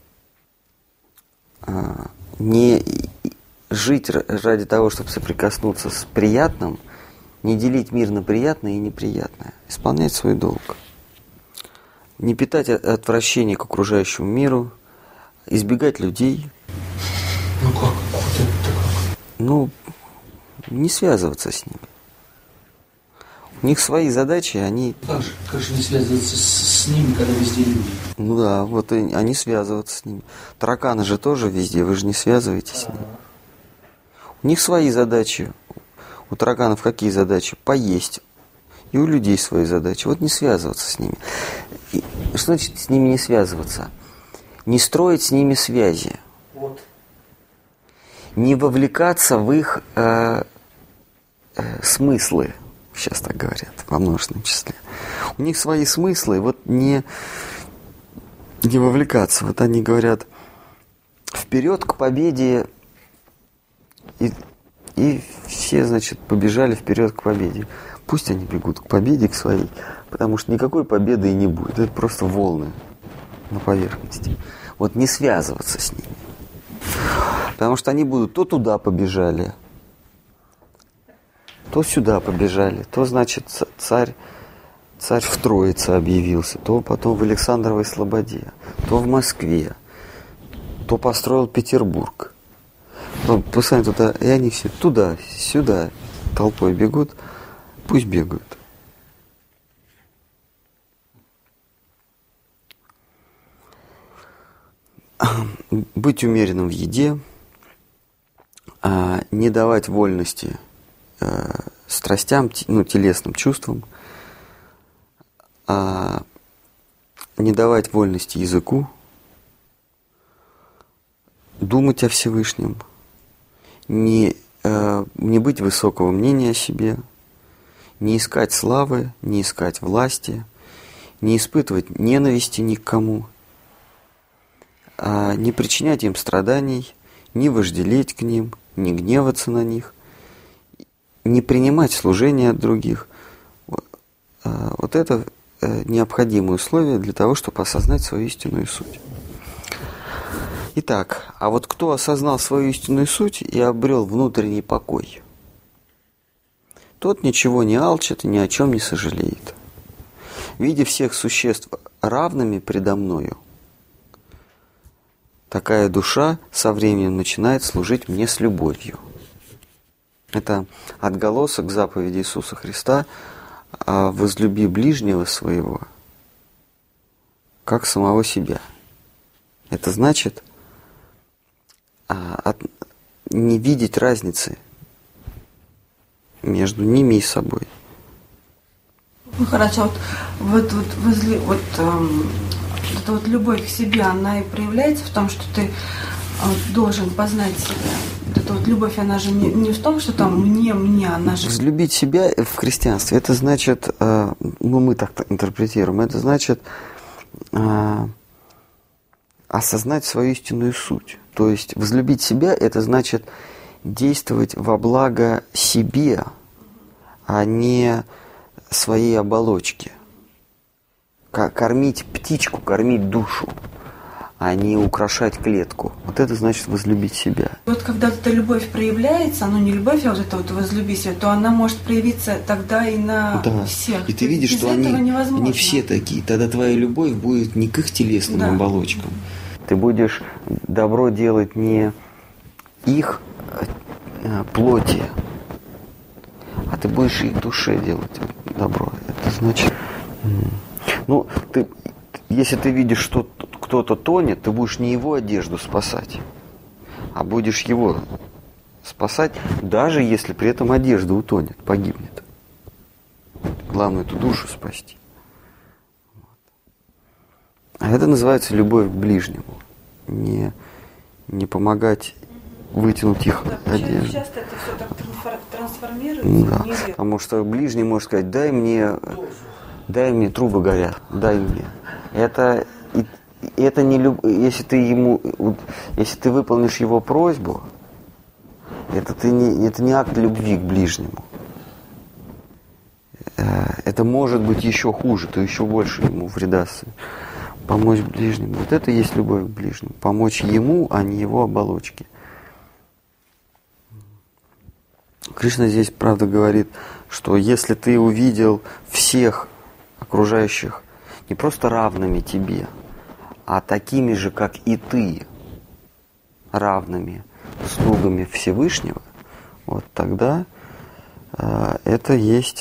Speaker 1: жить ради того, чтобы соприкоснуться с приятным, не делить мир на приятное и неприятное, исполнять свой долг. Не питать отвращение к окружающему миру, избегать людей.
Speaker 4: Ну как? Вот это как?
Speaker 1: Ну, не связываться с ними. У них свои задачи, они...
Speaker 4: Как же не связываться с ними, когда везде люди?
Speaker 1: Ну да, вот и они связываться с ними. Тараканы же тоже везде, вы же не связываетесь с ними. У них свои задачи. У тараканов какие задачи? Поесть. И у людей свои задачи. Вот не связываться с ними. И что значит с ними не связываться? Не строить с ними связи.
Speaker 4: Вот.
Speaker 1: Не вовлекаться в их смыслы. Сейчас так говорят, во множественном числе. У них свои смыслы, вот не вовлекаться. Вот они говорят, вперед к победе, и все, значит, побежали вперед к победе. Пусть они бегут к победе, к своей, потому что никакой победы и не будет. Это просто волны на поверхности. Вот не связываться с ними. Потому что они будут то туда побежали, то сюда побежали, то, значит, царь в Троице объявился, то потом в Александровой Слободе, то в Москве, то построил Петербург. Пускай туда, и они все туда, сюда толпой бегут, пусть бегают. Быть умеренным в еде, не давать вольности страстям, телесным чувствам, не давать вольности языку, думать о Всевышнем, не быть высокого мнения о себе, не искать славы, не искать власти, не испытывать ненависти ни к кому, не причинять им страданий, не вожделеть к ним, не гневаться на них, не принимать служения от других. Вот это необходимые условия для того, чтобы осознать свою истинную суть. Итак, а вот кто осознал свою истинную суть и обрел внутренний покой, тот ничего не алчит и ни о чем не сожалеет. Видя всех существ равными предо мною, такая душа со временем начинает служить мне с любовью. Это отголосок заповеди Иисуса Христа: возлюби ближнего своего, как самого себя. Это значит не видеть разницы между ними и собой.
Speaker 3: Ну хорошо, вот эта вот любовь к себе, она и проявляется в том, что ты должен познать себя. Вот эта вот любовь, она же не в том, что там мне, она же...
Speaker 1: Взлюбить себя в христианстве, это значит, мы так интерпретируем, это значит осознать свою истинную суть. То есть возлюбить себя, это значит действовать во благо себе, а не своей оболочке. Кормить птичку, кормить душу, а не украшать клетку. Вот это значит возлюбить себя.
Speaker 3: Вот когда эта любовь проявляется, не любовь, а вот это вот возлюби себя, то она может проявиться тогда и на всех.
Speaker 1: И ты видишь,
Speaker 3: без
Speaker 1: что они все такие. Тогда твоя любовь будет не к их телесным оболочкам. Ты будешь добро делать не их плоти, а ты будешь их душе делать добро. Это значит... если ты видишь, что кто-то тонет, ты будешь не его одежду спасать, а будешь его спасать, даже если при этом одежда утонет, погибнет. Главное эту душу спасти. А это называется любовь к ближнему. Не помогать вытянуть их одежду.
Speaker 3: Часто это все так трансформируется.
Speaker 1: Да, потому что ближний может сказать: дай мне трубы горят, дай мне. Это не если ты выполнишь его просьбу, это не акт любви к ближнему. Это может быть еще хуже, то еще больше ему вреда. Помочь ближнему. Вот это и есть любовь к ближнему. Помочь ему, а не его оболочке. Кришна здесь, правда, говорит, что если ты увидел всех окружающих не просто равными тебе, а такими же, как и ты, равными слугами Всевышнего, вот тогда это есть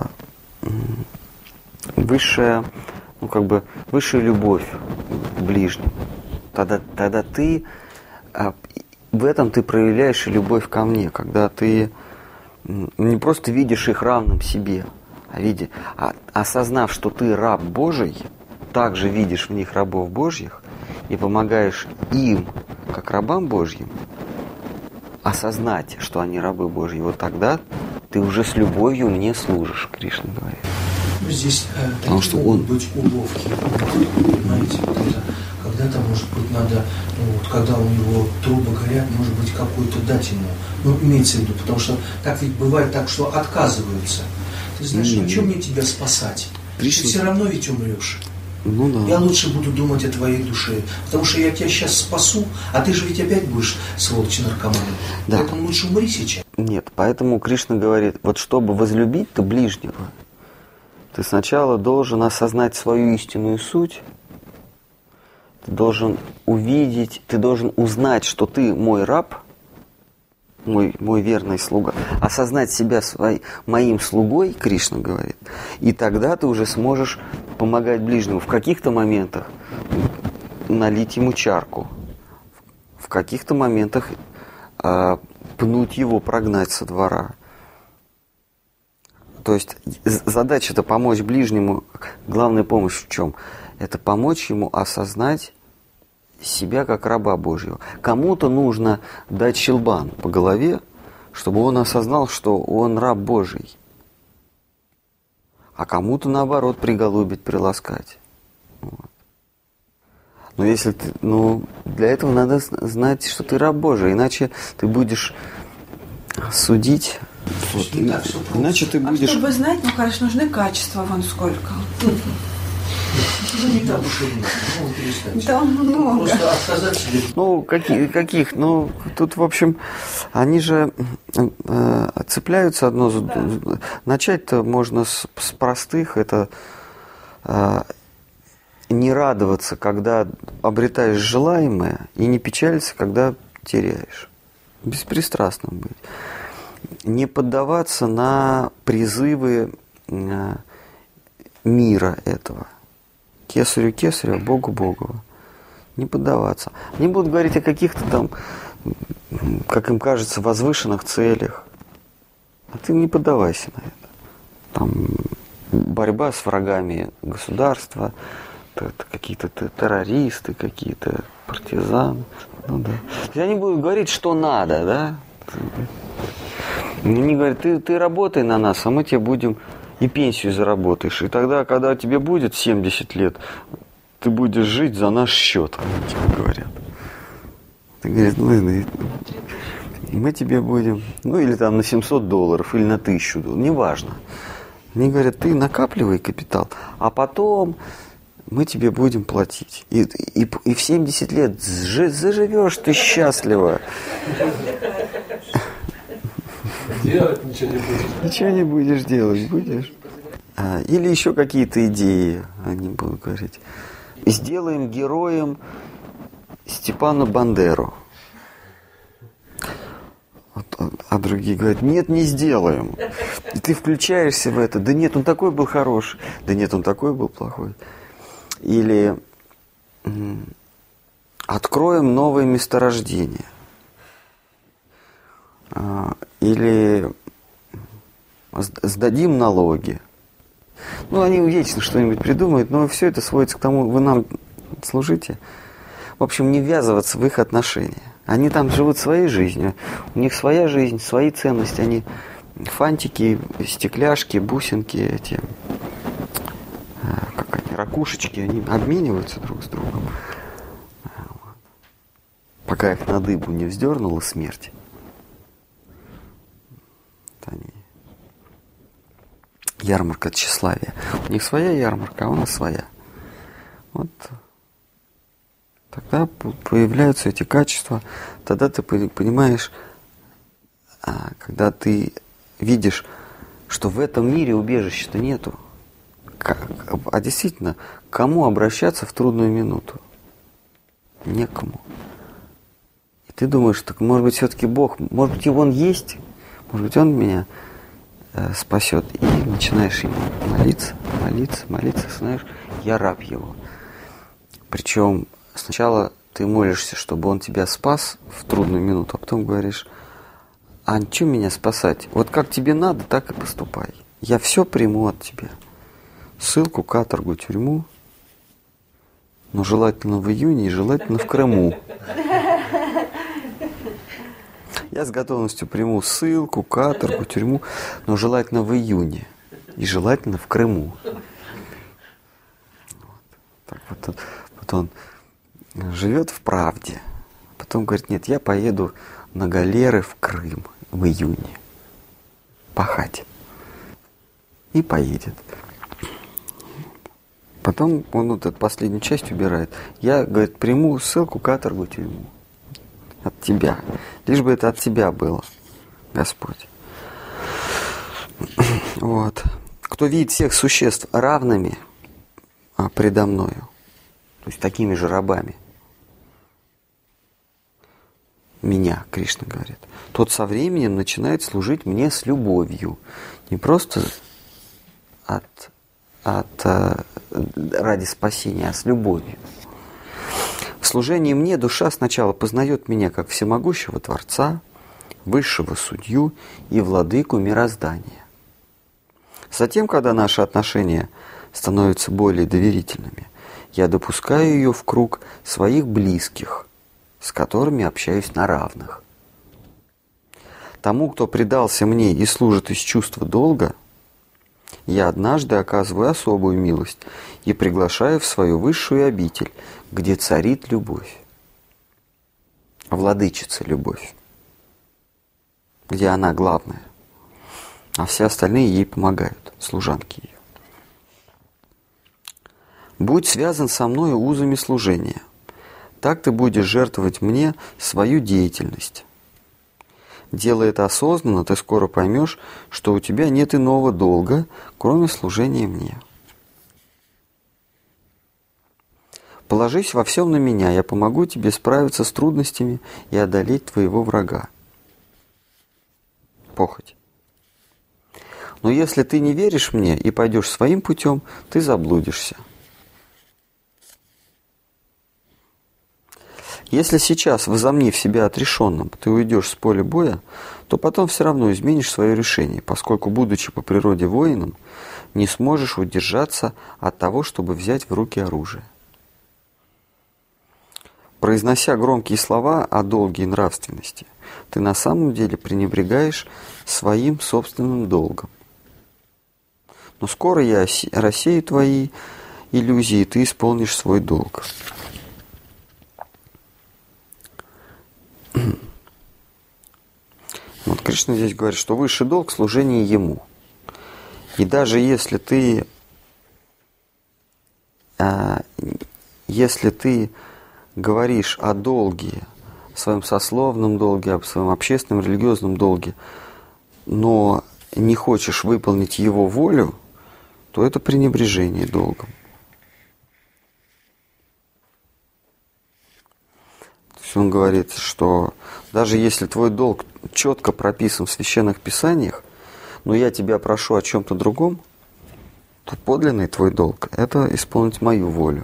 Speaker 1: высшая любовь к ближнему. Тогда ты в этом ты проявляешь и любовь ко мне, когда ты не просто видишь их равным себе, осознав, что ты раб Божий, также видишь в них рабов Божьих и помогаешь им, как рабам Божьим, осознать, что они рабы Божьи. Вот тогда ты уже с любовью мне служишь, Кришна говорит.
Speaker 4: Здесь могут быть уловки, понимаете, когда-то, может быть, надо, когда у него трубы горят, может быть, какую-то дать ему, имеется в виду, потому что так ведь бывает так, что отказываются. Ты знаешь, чем мне тебя спасать? Кришна... Ты все равно ведь умрешь.
Speaker 1: Да.
Speaker 4: Я лучше буду думать о твоей душе, потому что я тебя сейчас спасу, а ты же ведь опять будешь сволочь-наркоманом. Да. Поэтому лучше умри сейчас.
Speaker 1: Нет, поэтому Кришна говорит, вот чтобы возлюбить-то ближнего, ты сначала должен осознать свою истинную суть, ты должен увидеть, ты должен узнать, что ты мой раб, мой верный слуга, осознать себя моим слугой, Кришна говорит, и тогда ты уже сможешь помогать ближнему. В каких-то моментах налить ему чарку, в каких-то моментах пнуть его, прогнать со двора. То есть задача-то помочь ближнему, главная помощь в чем? Это помочь ему осознать себя как раба Божьего. Кому-то нужно дать щелбан по голове, чтобы он осознал, что он раб Божий. А кому-то, наоборот, приголубить, приласкать. Вот. Но если ты, для этого надо знать, что ты раб Божий, иначе ты будешь судить. Вот. Иначе ты будешь...
Speaker 3: А чтобы знать, конечно, нужны качества, вон сколько.
Speaker 4: Не так уж и много.
Speaker 3: Да, много.
Speaker 4: Просто отказать себе.
Speaker 1: Каких? Тут, в общем, они же цепляются одно за другое. Начать-то можно с простых. Это не радоваться, когда обретаешь желаемое, и не печалиться, когда теряешь. Беспристрастным быть. Не поддаваться на призывы мира этого. Кесарю кесаря, Богу Богова. Не поддаваться. Они будут говорить о каких-то там, как им кажется, возвышенных целях. А ты не поддавайся на это. Там борьба с врагами государства, какие-то террористы, какие-то партизаны. Ну, да. Я не буду говорить, что надо, да? Они говорят, ты работай на нас, а мы тебе будем и пенсию заработаешь. И тогда, когда тебе будет 70 лет, ты будешь жить за наш счет, они тебе говорят. Ты говоришь, мы тебе будем, или там на $700, или на $1000, неважно. Они говорят, ты накапливай капитал, а потом мы тебе будем платить. И в 70 лет заживешь ты счастливо.
Speaker 4: Делать ничего не будешь.
Speaker 1: Ничего не будешь делать, будешь? Или еще какие-то идеи, они будут говорить. Сделаем героем Степана Бандеру. А другие говорят, нет, не сделаем. И ты включаешься в это. Да нет, он такой был хороший. Да нет, он такой был плохой. Или откроем новое месторождение. Или сдадим налоги. Они вечно что-нибудь придумают, но все это сводится к тому, вы нам служите. В общем, не ввязываться в их отношения. Они там живут своей жизнью. У них своя жизнь, свои ценности. Они фантики, стекляшки, бусинки, эти, ракушечки, они обмениваются друг с другом. Пока их на дыбу не вздернула смерть. Ярмарка тщеславия. У них своя ярмарка, а у нас своя. Тогда появляются эти качества, тогда ты понимаешь, когда ты видишь, что в этом мире убежища-то нету. А действительно, к кому обращаться в трудную минуту? Некому. И ты думаешь, так может быть все-таки Бог, может быть, Он есть, может быть, Он меня спасет. И начинаешь Ему молиться, знаешь, я раб Его. Причем сначала ты молишься, чтобы Он тебя спас в трудную минуту, а потом говоришь, а что меня спасать? Вот как тебе надо, так и поступай. Я все приму от тебя. Ссылку, каторгу, тюрьму, но желательно в июне и желательно в Крыму. Я с готовностью приму ссылку, каторгу, тюрьму, но желательно в июне и желательно в Крыму. Вот он живет в правде. Потом говорит, нет, я поеду на галеры в Крым в июне. Пахать. И поедет. Потом он эту последнюю часть убирает. Я, говорит, приму ссылку, каторгу, тюрьму. От тебя. Лишь бы это от тебя было, Господь. Вот. Кто видит всех существ равными предо мною, то есть такими же рабами, меня, Кришна говорит, тот со временем начинает служить мне с любовью. Не просто ради спасения, а с любовью. В служении мне душа сначала познает меня как всемогущего Творца, высшего судью и владыку мироздания. Затем, когда наши отношения становятся более доверительными, я допускаю ее в круг своих близких, с которыми общаюсь на равных. Тому, кто предался мне и служит из чувства долга, я однажды оказываю особую милость и приглашаю в свою высшую обитель, где царит любовь, владычица любовь, где она главная, а все остальные ей помогают, служанки ее. Будь связан со мной узами служения, так ты будешь жертвовать мне свою деятельность. Делая это осознанно, ты скоро поймешь, что у тебя нет иного долга, кроме служения мне. Положись во всем на меня, я помогу тебе справиться с трудностями и одолеть твоего врага. Похоть. Но если ты не веришь мне и пойдешь своим путем, ты заблудишься. Если сейчас, возомнив себя отрешенным, ты уйдешь с поля боя, то потом все равно изменишь свое решение, поскольку, будучи по природе воином, не сможешь удержаться от того, чтобы взять в руки оружие. Произнося громкие слова о долге и нравственности, ты на самом деле пренебрегаешь своим собственным долгом. Но скоро я рассею твои иллюзии, и ты исполнишь свой долг. Вот Кришна здесь говорит, что высший долг – служение Ему. И даже если ты говоришь о долге, о своем сословном долге, о своем общественном, религиозном долге, но не хочешь выполнить его волю, то это пренебрежение долгом. То есть он говорит, что даже если твой долг четко прописан в священных писаниях, но я тебя прошу о чем-то другом, то подлинный твой долг – это исполнить мою волю.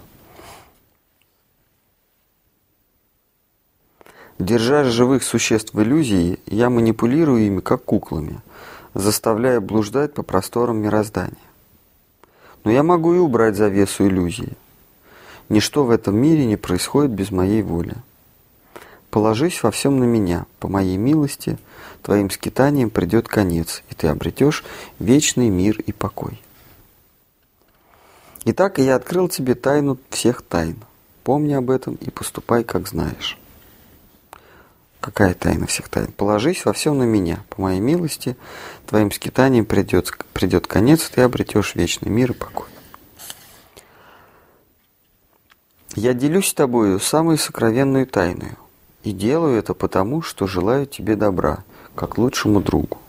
Speaker 1: Держа живых существ в иллюзии, я манипулирую ими, как куклами, заставляя блуждать по просторам мироздания. Но я могу и убрать завесу иллюзии. Ничто в этом мире не происходит без моей воли. Положись во всем на меня, по моей милости, твоим скитаниям придет конец, и ты обретешь вечный мир и покой. Итак, я открыл тебе тайну всех тайн. Помни об этом и поступай, как знаешь. Какая тайна всех тайн? Положись во всем на меня, по моей милости, твоим скитаниям придет конец, и ты обретешь вечный мир и покой. Я делюсь с тобою самой сокровенную тайною, и делаю это потому, что желаю тебе добра, как лучшему другу.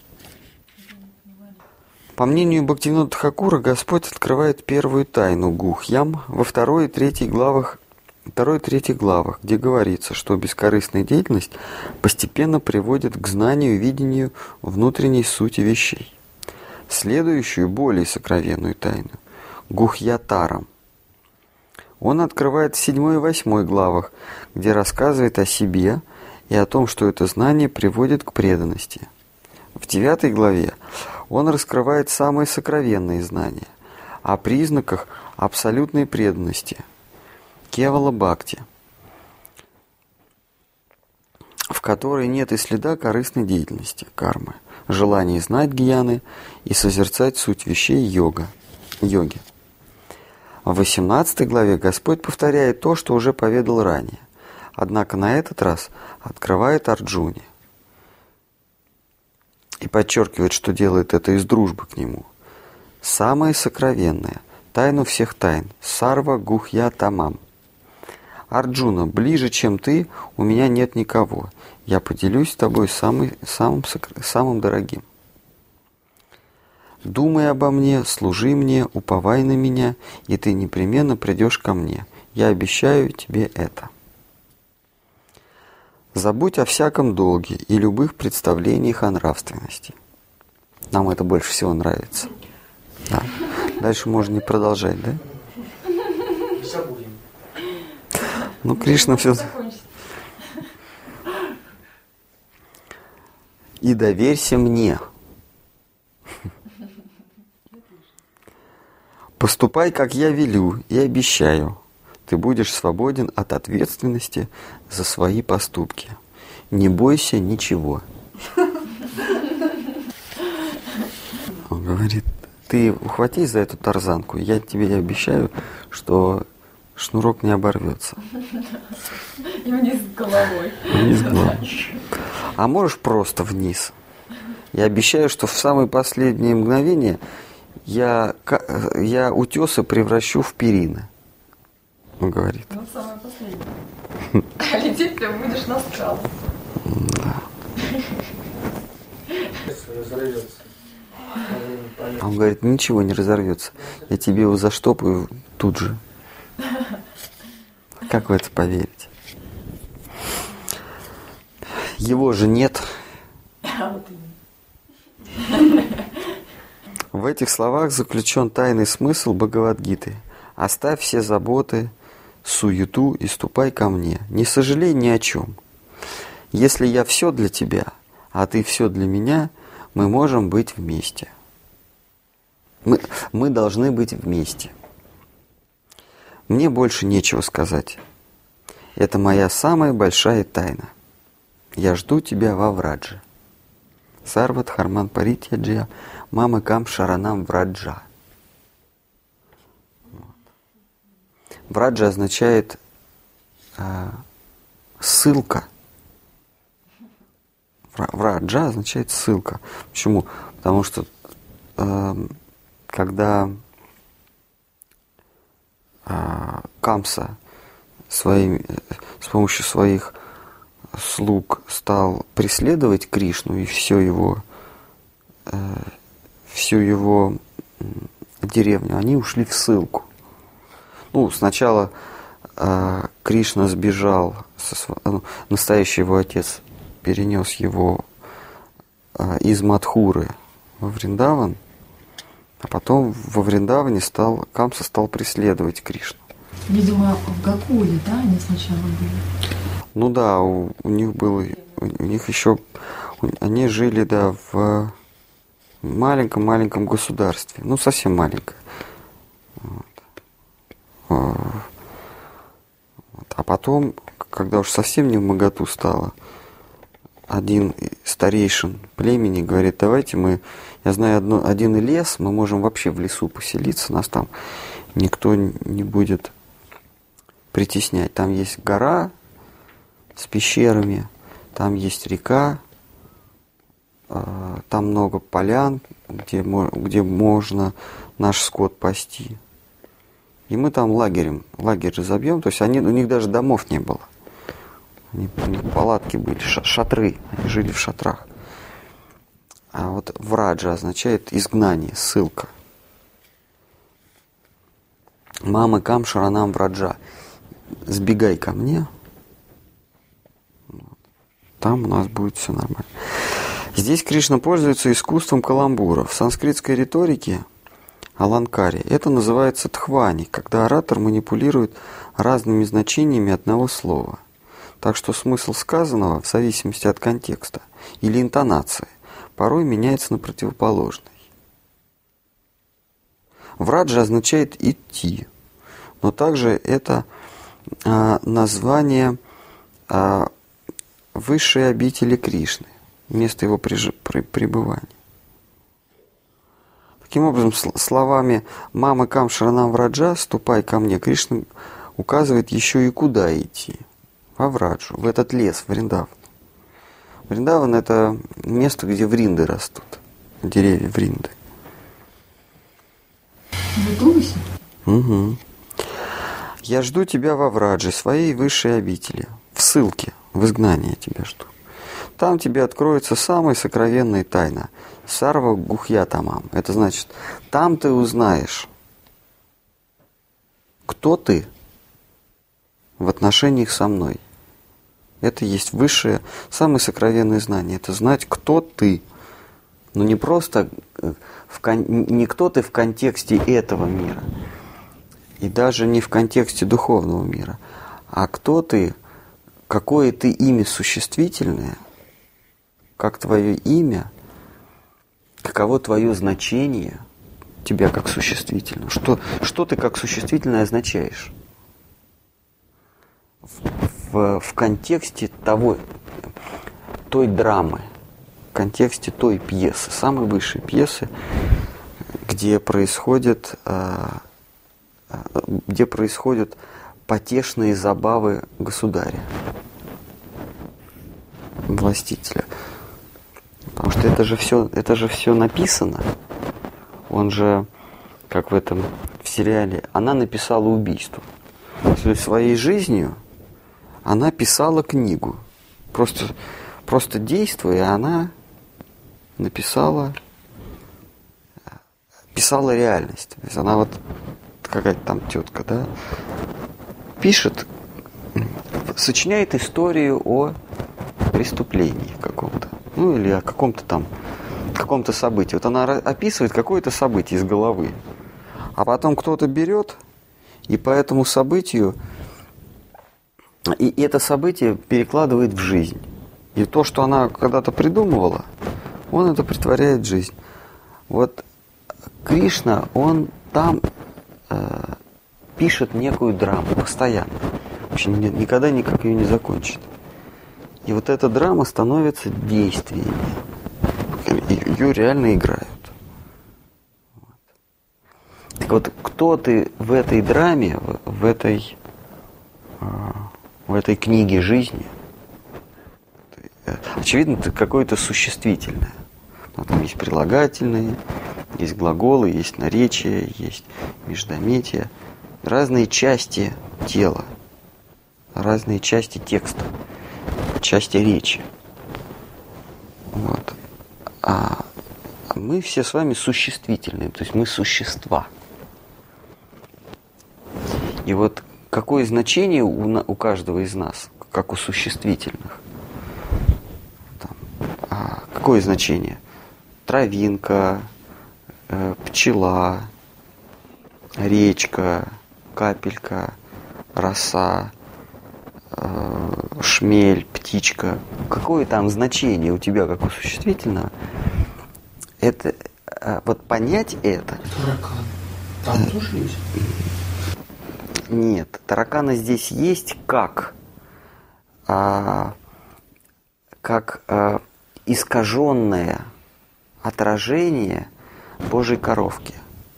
Speaker 1: По мнению Бхактивинода Тхакура, Господь открывает первую тайну Гухьям во 2 и 3 главах, где говорится, что бескорыстная деятельность постепенно приводит к знанию и видению внутренней сути вещей. Следующую, более сокровенную тайну Гухьятарам он открывает в 7 и 8 главах, где рассказывает о себе и о том, что это знание приводит к преданности. В 9 главе он раскрывает самые сокровенные знания о признаках абсолютной преданности – Кевала Бхакти, в которой нет и следа корыстной деятельности, кармы, желания знать гьяны и созерцать суть вещей йоги. В 18 главе Господь повторяет то, что уже поведал ранее, однако на этот раз открывает Арджуне и подчеркивает, что делает это из дружбы к нему. Самое сокровенное, тайну всех тайн, Сарва Гухья Тамам. Арджуна, ближе, чем ты, у меня нет никого. Я поделюсь с тобой самым дорогим. Думай обо мне, служи мне, уповай на меня, и ты непременно придешь ко мне. Я обещаю тебе это. Забудь о всяком долге и любых представлениях о нравственности. Нам это больше всего нравится. Да. Дальше можно не продолжать, да?
Speaker 4: Забудем.
Speaker 1: Ну, Кришна все... И доверься мне. Поступай, как я велю, и обещаю. Ты будешь свободен от ответственности за свои поступки. Не бойся ничего. Он говорит, ты ухватись за эту тарзанку, я тебе обещаю, что шнурок не оборвется.
Speaker 2: И вниз головой.
Speaker 1: Вниз головой. А можешь просто вниз. Я обещаю, что в самые последние мгновения я утесы превращу в перины. Он говорит.
Speaker 2: Ну, самое последнее. А лететь прям будешь на скалу.
Speaker 1: Да.
Speaker 4: Разорвется.
Speaker 1: А он говорит, ничего не разорвется. Я тебе его заштопаю тут же. Как в это поверить? Его же нет. В этих словах заключен тайный смысл Бхагавад-гиты. Оставь все заботы, суету и ступай ко мне. Не сожалей ни о чем. Если я все для тебя, а ты все для меня, мы можем быть вместе. Мы должны быть вместе. Мне больше нечего сказать. Это моя самая большая тайна. Я жду тебя во Врадже. Сарват Харман Паритьяджия Мама Кам Шаранам Враджа. Враджа означает ссылка. Враджа означает ссылка. Почему? Потому что когда Камса с помощью своих слуг стал преследовать Кришну и всю его деревню, они ушли в ссылку. Ну, сначала Кришна сбежал, настоящий его отец перенес его из Мадхуры во Вриндаван, а потом во Вриндаване Камса стал преследовать Кришну.
Speaker 5: Видимо, в Гакуле, да, они сначала были?
Speaker 1: Ну да, у них еще, они жили, да, в маленьком государстве, ну совсем маленькое. Вот. А потом, когда уж совсем не в моготу стало, один старейшин племени говорит: давайте я знаю один лес, мы можем вообще в лесу поселиться, нас там никто не будет притеснять. Там есть гора с пещерами, там есть река, там много полян, где можно наш скот пасти. И мы там лагерь разобьем. То есть у них даже домов не было. У них палатки были, шатры. Они жили в шатрах. А вот Враджа означает изгнание, ссылка. Мама Кам Шаранам Враджа. Сбегай ко мне. Там у нас будет все нормально. Здесь Кришна пользуется искусством каламбура. В санскритской риторике аланкаре это называется тхвани, когда оратор манипулирует разными значениями одного слова. Так что смысл сказанного, в зависимости от контекста или интонации, порой меняется на противоположный. Враджа означает «идти», но также это название высшей обители Кришны, место его пребывания. Таким образом, словами «Мама Кам Шаранам Враджа, ступай ко мне», Кришна указывает еще и куда идти. Во Враджу, в этот лес, в Вриндаван. Вриндаван – это место, где вринды растут, деревья вринды.
Speaker 5: В Туласе?
Speaker 1: Угу. Я жду тебя во Врадже, своей высшей обители, в ссылке, в изгнании тебя жду. Там тебе откроется самая сокровенная тайна – Сарва Гухьятамам. Это значит, там ты узнаешь, кто ты в отношениях со мной. Это есть высшее, самое сокровенное знание. Это знать, кто ты. Но не просто, не кто ты в контексте этого мира. И даже не в контексте духовного мира. А кто ты, какое ты имя существительное, как твое имя, каково твое значение тебя как существительного. Что ты как существительное означаешь? В контексте той драмы, в контексте той пьесы, самой высшей пьесы, где происходят потешные забавы государя, властителя. Потому что это же все написано. Он же, как в сериале, она написала убийство. То есть своей жизнью она писала книгу. Просто действуя, она писала реальность. То есть она какая-то там тетка, да, пишет, сочиняет историю о преступлении каком-то. Ну, или о каком-то событии. Вот она описывает какое-то событие из головы. А потом кто-то берет и по этому событию И это событие перекладывает в жизнь. И то, что она когда-то придумывала, он это претворяет в жизнь. Вот Кришна, он там пишет некую драму постоянно. Вообще никогда никак ее не закончит. И вот эта драма становится действиями. Ее реально играют. Так вот, кто ты в этой драме, в этой книге жизни? Очевидно, ты какое-то существительное. Там есть прилагательные, есть глаголы, есть наречия, есть междометия. Разные части тела, разные части текста, части речи. Вот. А мы все с вами существительные, то есть мы существа. И вот какое значение у каждого из нас, как у существительных? Какое значение? Травинка, пчела, речка, капелька, роса, шмель, птичка. Какое там значение у тебя, как у существительного? Это, вот понять это...
Speaker 4: Таракан. Там тоже есть?
Speaker 1: Нет, тараканы здесь есть как искаженное отражение Божьей коровки.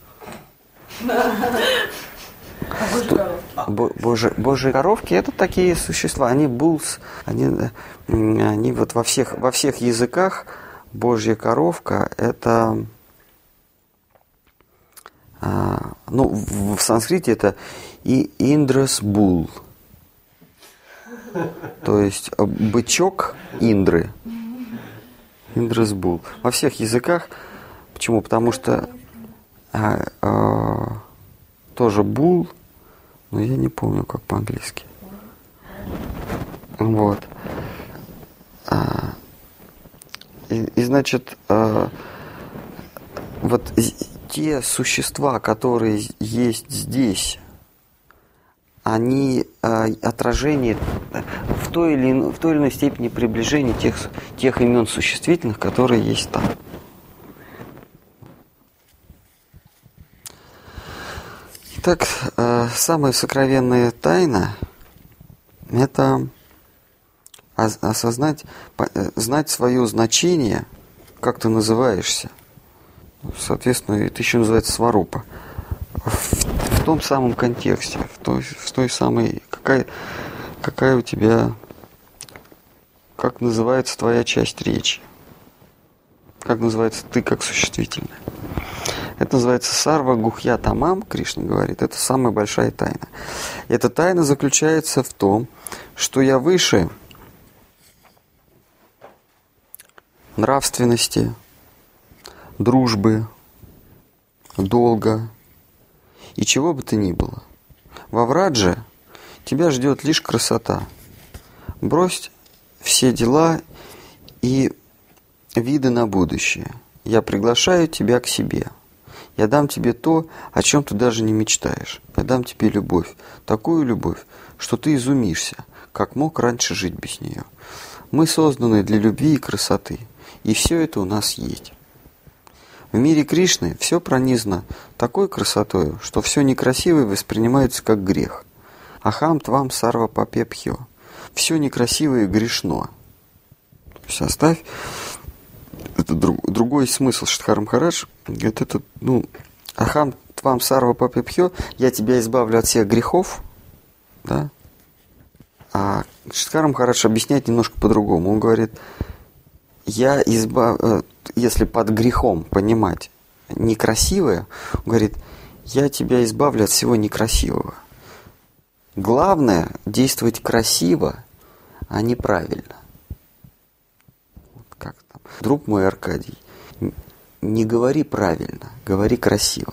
Speaker 1: Божьи коровки — это такие существа, они булс, они вот во всех языках Божья коровка — это, в санскрите это Индрас Бул, то есть бычок Индры. Индрас Бул. Во всех языках. Почему? Потому что тоже бул, но я не помню, как по-английски. Вот. И значит, вот те существа, которые есть здесь, они отражение в той или иной степени приближения тех имен существительных, которые есть там. Итак, самая сокровенная тайна – это осознать, знать свое значение, как ты называешься. Соответственно, это еще называется сварупа. В том самом контексте, в той самой, какая у тебя, как называется твоя часть речи, как называется ты как существительное. Это называется сарва гухья тамам, Кришна говорит, это самая большая тайна. Эта тайна заключается в том, что я выше нравственности, дружбы, долга и чего бы то ни было. Во Врадже тебя ждет лишь красота. Брось все дела и виды на будущее. Я приглашаю тебя к себе. Я дам тебе то, о чем ты даже не мечтаешь. Я дам тебе любовь, такую любовь, что ты изумишься, как мог раньше жить без нее. Мы созданы для любви и красоты, и все это у нас есть. В мире Кришны все пронизано такой красотой, что все некрасивое воспринимается как грех. Ахам твам сарва папепхьо. Все некрасивое грешно. То есть оставь. Это другой смысл Шридхар Махарадж. Это, Ахам твам сарва папепхьо. Я тебя избавлю от всех грехов. Да? А Шридхар Махарадж объясняет немножко по-другому. Он говорит, если под грехом понимать некрасивое, он говорит, я тебя избавлю от всего некрасивого. Главное действовать красиво, а не правильно. Как там? Друг мой Аркадий, не говори правильно, говори красиво.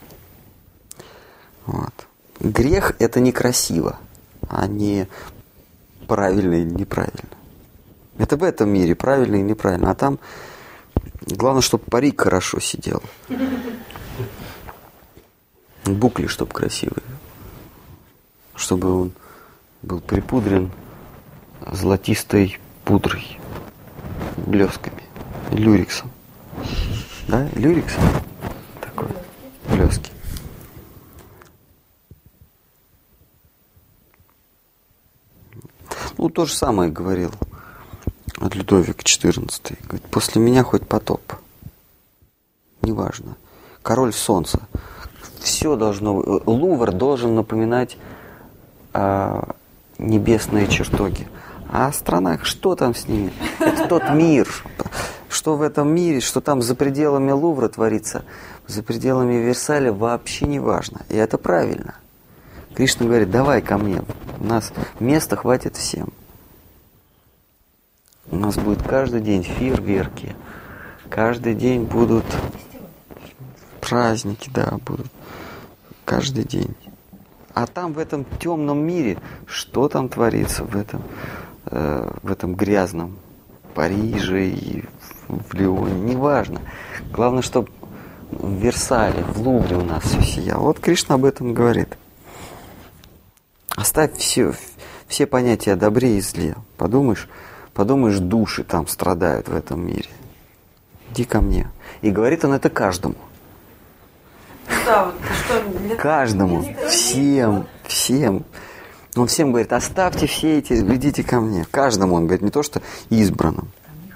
Speaker 1: Вот. Грех – это некрасиво, а не правильно и неправильно. Это в этом мире правильно и неправильно. А там главное, чтобы парик хорошо сидел. Букли, чтобы красивые. Чтобы он был припудрен золотистой пудрой, блесками, люрексом. Да, люрексом такой, блески. Ну, то же самое говорил Людовик XIV. Говорит, после меня хоть потоп. Неважно. Король солнца. Все должно... Лувр должен напоминать небесные чертоги. А страна, что там с ними? Это тот мир. Что в этом мире, что там за пределами Лувра творится, за пределами Версаля, вообще не важно. И это правильно. Кришна говорит, давай ко мне. У нас места хватит всем. У нас будет каждый день фейерверки. Каждый день будут праздники, да, будут. Каждый день. А там, в этом темном мире, что там творится в этом грязном Париже и в Лионе, неважно. Главное, чтобы в Версале, в Лувре у нас все сияло. Вот Кришна об этом говорит. Оставь все понятия о добре и зле. Подумаешь, души там страдают в этом мире. Иди ко мне. И говорит он это каждому.
Speaker 3: Да, вот что для...
Speaker 1: Каждому, всем. Он всем говорит, оставьте все эти, идите ко мне. Каждому он говорит, не то что избранным.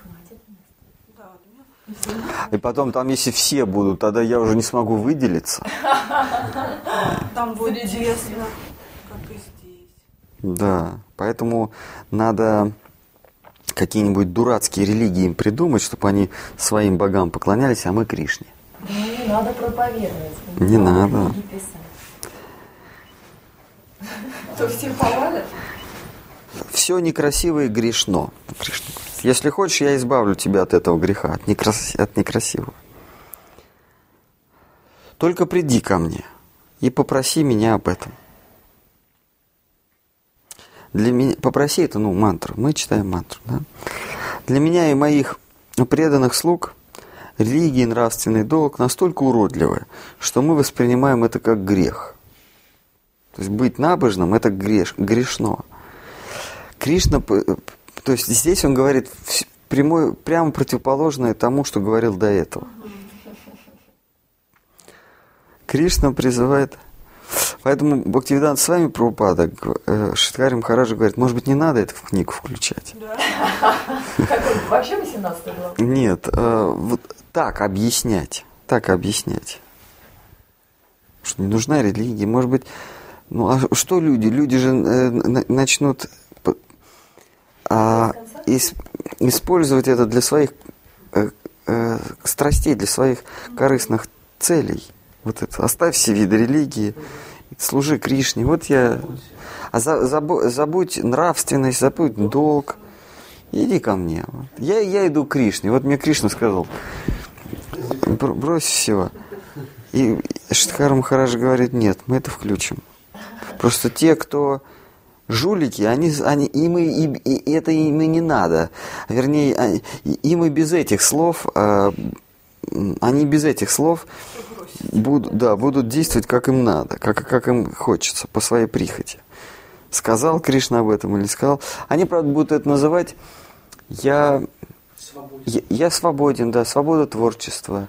Speaker 1: И потом там, если все будут, тогда я уже не смогу выделиться.
Speaker 3: Там будет тесно, как и здесь.
Speaker 1: Да, поэтому надо какие-нибудь дурацкие религии им придумать, чтобы они своим богам поклонялись, а мы Кришне.
Speaker 5: Ну, не надо проповедовать.
Speaker 1: Не надо.
Speaker 2: То все повалят?
Speaker 1: Все некрасивое грешно. Если хочешь, я избавлю тебя от этого греха, от некрасивого. Только приди ко мне и попроси меня об этом. Для меня, попроси это, мантру. Мы читаем мантру. Да? Для меня и моих преданных слуг религия и нравственный долг настолько уродливы, что мы воспринимаем это как грех. То есть быть набожным – это грешно. Кришна, то есть здесь он говорит прямо противоположное тому, что говорил до этого. Кришна призывает... Поэтому Бхактивиданта с вами Прабхупада, Шридхари Махараджа говорит, может быть, не надо это в книгу включать.
Speaker 5: Вообще 18 глава?
Speaker 1: Нет, вот так объяснять. Что не нужна религия. Может быть, а что люди? Люди же начнут использовать это для своих страстей, для своих корыстных целей. Вот это. Оставь все виды религии, служи Кришне. Вот я... забудь нравственность, забудь долг. Иди ко мне. Я иду к Кришне. Вот мне Кришна сказал, брось все. И Шридхари Махарадж говорит, нет, мы это включим. Просто те, кто жулики, им и не надо. Вернее, им и без этих слов, они без этих слов будут действовать, как им надо, как им хочется, по своей прихоти. Сказал Кришна об этом или сказал. Они, правда, будут это называть я свободен, да, свобода творчества.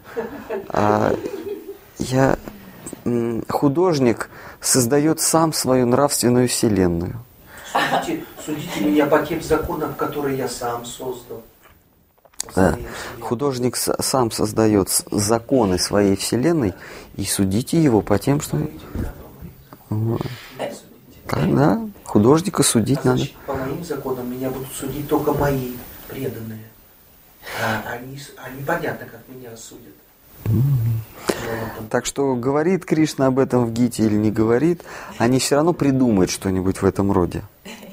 Speaker 1: Художник создает сам свою нравственную вселенную.
Speaker 4: Судите меня по тем законам, которые я сам создал.
Speaker 1: Да. Художник сам создает законы своей вселенной, и судите его по тем, что... Да, художника судить надо.
Speaker 4: По моим законам меня будут судить только мои преданные. Они понятно, как меня судят.
Speaker 1: Так что говорит Кришна об этом в Гите или не говорит, они все равно придумают что-нибудь в этом роде.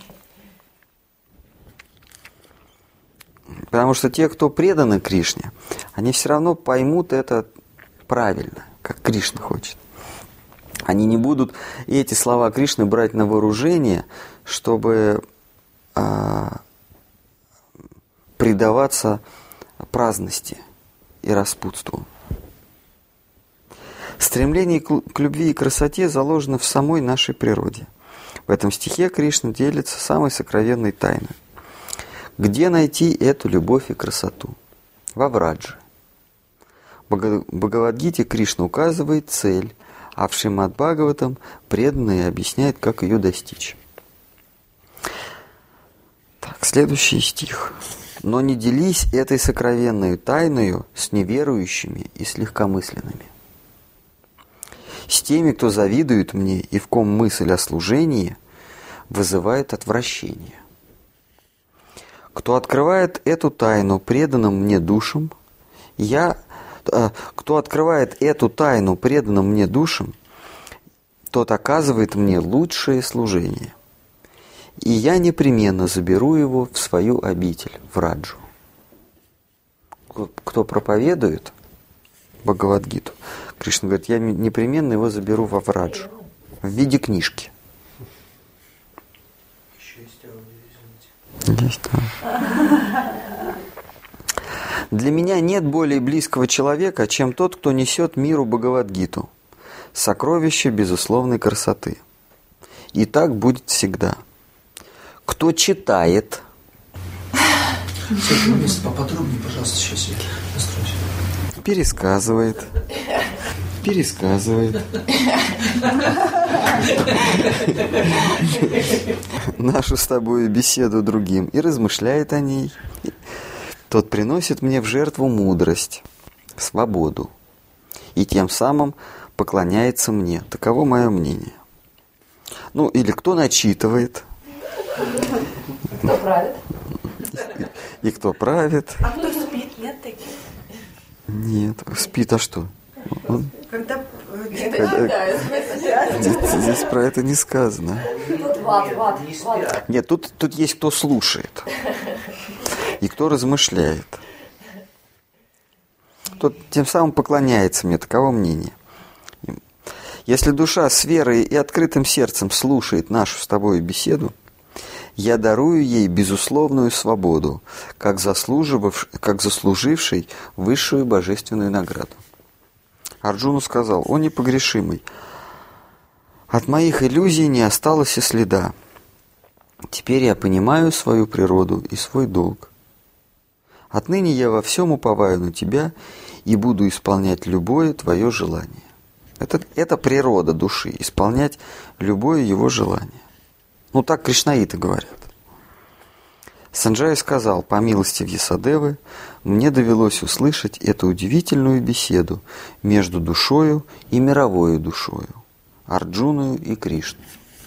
Speaker 1: Потому что те, кто преданы Кришне, они все равно поймут это правильно, как Кришна хочет. Они не будут эти слова Кришны брать на вооружение, чтобы предаваться праздности и распутству. Стремление к любви и красоте заложено в самой нашей природе. В этом стихе Кришна делится самой сокровенной тайной. Где найти эту любовь и красоту? Во Врадже. В Бхагавад-гите Кришна указывает цель, а в Шримад-Бхагаватам преданные объясняет, как ее достичь. Так, следующий стих. «Но не делись этой сокровенной тайною с неверующими и с легкомысленными, с теми, кто завидует мне и в ком мысль о служении вызывает отвращение. Кто открывает эту тайну преданным мне душам, тот оказывает мне лучшее служение, и я непременно заберу его в свою обитель, в Раджу». Кто проповедует Бхагавад-гиту, Кришна говорит, я непременно его заберу во Враджу в виде книжки. Есть, да. Для меня нет более близкого человека, чем тот, кто несет миру Бхагавад-гиту, сокровище безусловной красоты. И так будет всегда. Кто читает...
Speaker 4: Поподробнее, пожалуйста, сейчас я настроюсь.
Speaker 1: Пересказывает. Нашу с тобой беседу другим и размышляет о ней. Тот приносит мне в жертву мудрость, свободу, и тем самым поклоняется мне. Таково мое мнение. Ну, или кто начитывает.
Speaker 6: Кто правит?
Speaker 1: И кто правит.
Speaker 3: А кто спит? Нет таких?
Speaker 1: Нет. Спит, а что?
Speaker 3: Когда...
Speaker 1: Здесь про это не сказано. Нет, тут есть кто слушает. И кто размышляет. Тот тем самым поклоняется мне, таково мнение. Если душа с верой и открытым сердцем слушает нашу с тобой беседу, я дарую ей безусловную свободу, как заслуживший высшую божественную награду. Арджуна сказал: «О непогрешимый, от моих иллюзий не осталось и следа. Теперь я понимаю свою природу и свой долг. Отныне я во всем уповаю на тебя и буду исполнять любое твое желание». Это природа души, исполнять любое его желание. Ну, так кришнаиты говорят. Санджай сказал: «По милости Вьясадевы мне довелось услышать эту удивительную беседу между душою и мировою душою, Арджуною и Кришной.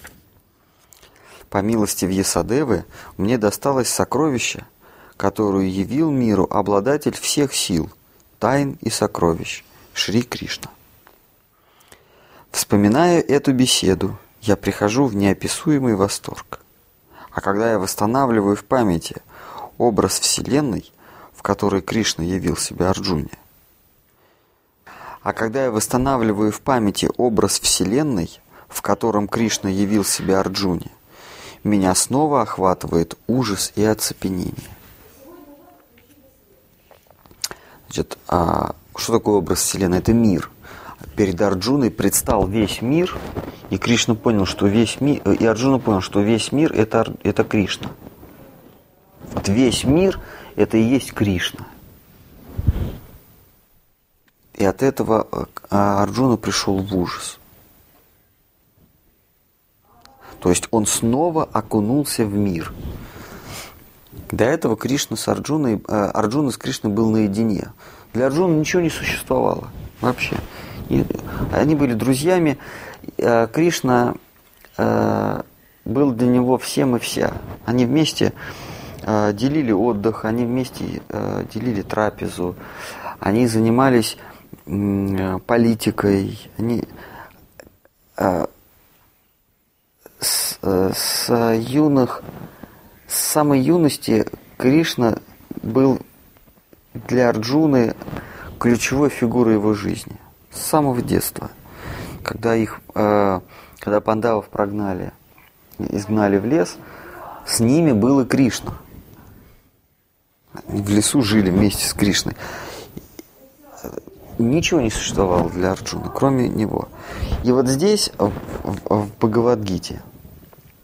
Speaker 1: По милости Вьясадевы мне досталось сокровище, которое явил миру обладатель всех сил, тайн и сокровищ, Шри Кришна. Вспоминая эту беседу, я прихожу в неописуемый восторг. А когда я восстанавливаю в памяти образ Вселенной, в которой Кришна явил себя Арджуне, меня снова охватывает ужас и оцепенение. Значит, что такое образ Вселенной? Это мир. Перед Арджуной предстал весь мир, и Кришна понял, что весь мир, и Арджуна понял, что весь мир это Кришна. Вот весь мир это и есть Кришна. И от этого Арджуна пришел в ужас. То есть он снова окунулся в мир. До этого Кришна с Арджуной, Арджуна с Кришной был наедине. Для Арджуны ничего не существовало вообще. Они были друзьями. Кришна был для него всем и вся. Они вместе делили отдых, они вместе делили трапезу, они занимались политикой. Они с самой юности Кришна был для Арджуны ключевой фигурой его жизни. С самого детства. Когда пандавов изгнали в лес, с ними был и Кришна. Они в лесу жили вместе с Кришной. Ничего не существовало для Арджуны, кроме него. И вот здесь, в Бхагавад-гите,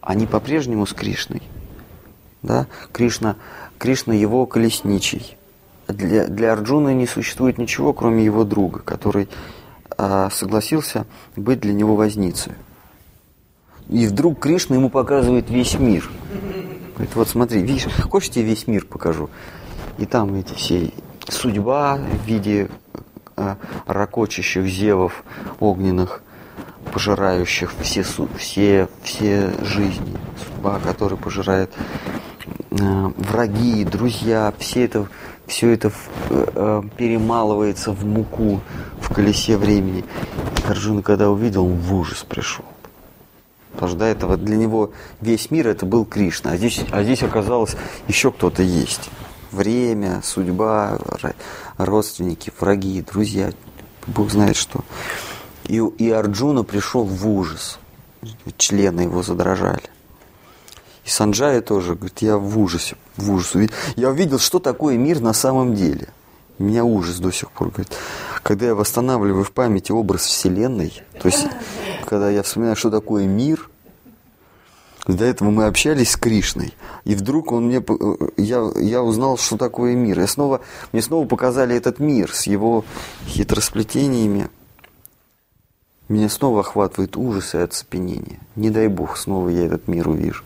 Speaker 1: они по-прежнему с Кришной. Да? Кришна его колесничий. Для Арджуны не существует ничего, кроме его друга, который согласился быть для него возницей. И вдруг Кришна ему показывает весь мир. Говорит, вот смотри, видишь, хочешь, я тебе весь мир покажу? И там эти все судьба в виде ракочущих зевов огненных, пожирающих все жизни. Судьба, которая пожирает враги, друзья, все это перемалывается в муку в колесе времени. И Арджуна, когда увидел, он в ужас пришел. Потому что до этого для него весь мир это был Кришна, а здесь оказалось еще кто-то есть. Время, судьба, родственники, враги, друзья, Бог знает что. И Арджуна пришел в ужас. Члены его задрожали. И Санджая тоже говорит, я в ужасе. Я увидел, что такое мир на самом деле. У меня ужас до сих пор. Говорит, когда я восстанавливаю в памяти образ Вселенной, то есть, когда я вспоминаю, что такое мир, до этого мы общались с Кришной, и вдруг я узнал, что такое мир. Мне снова показали этот мир с его хитросплетениями. Меня снова охватывает ужас и оцепенение. Не дай Бог, снова я этот мир увижу.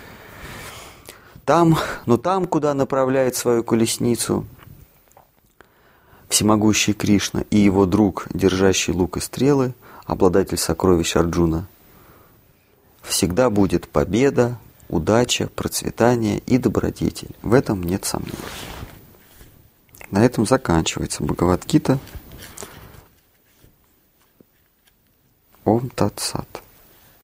Speaker 1: Там, куда направляет свою колесницу всемогущий Кришна и его друг, держащий лук и стрелы, обладатель сокровищ Арджуна, всегда будет победа, удача, процветание и добродетель. В этом нет сомнений. На этом заканчивается Бхагавад-гита. Ом Тат Сат.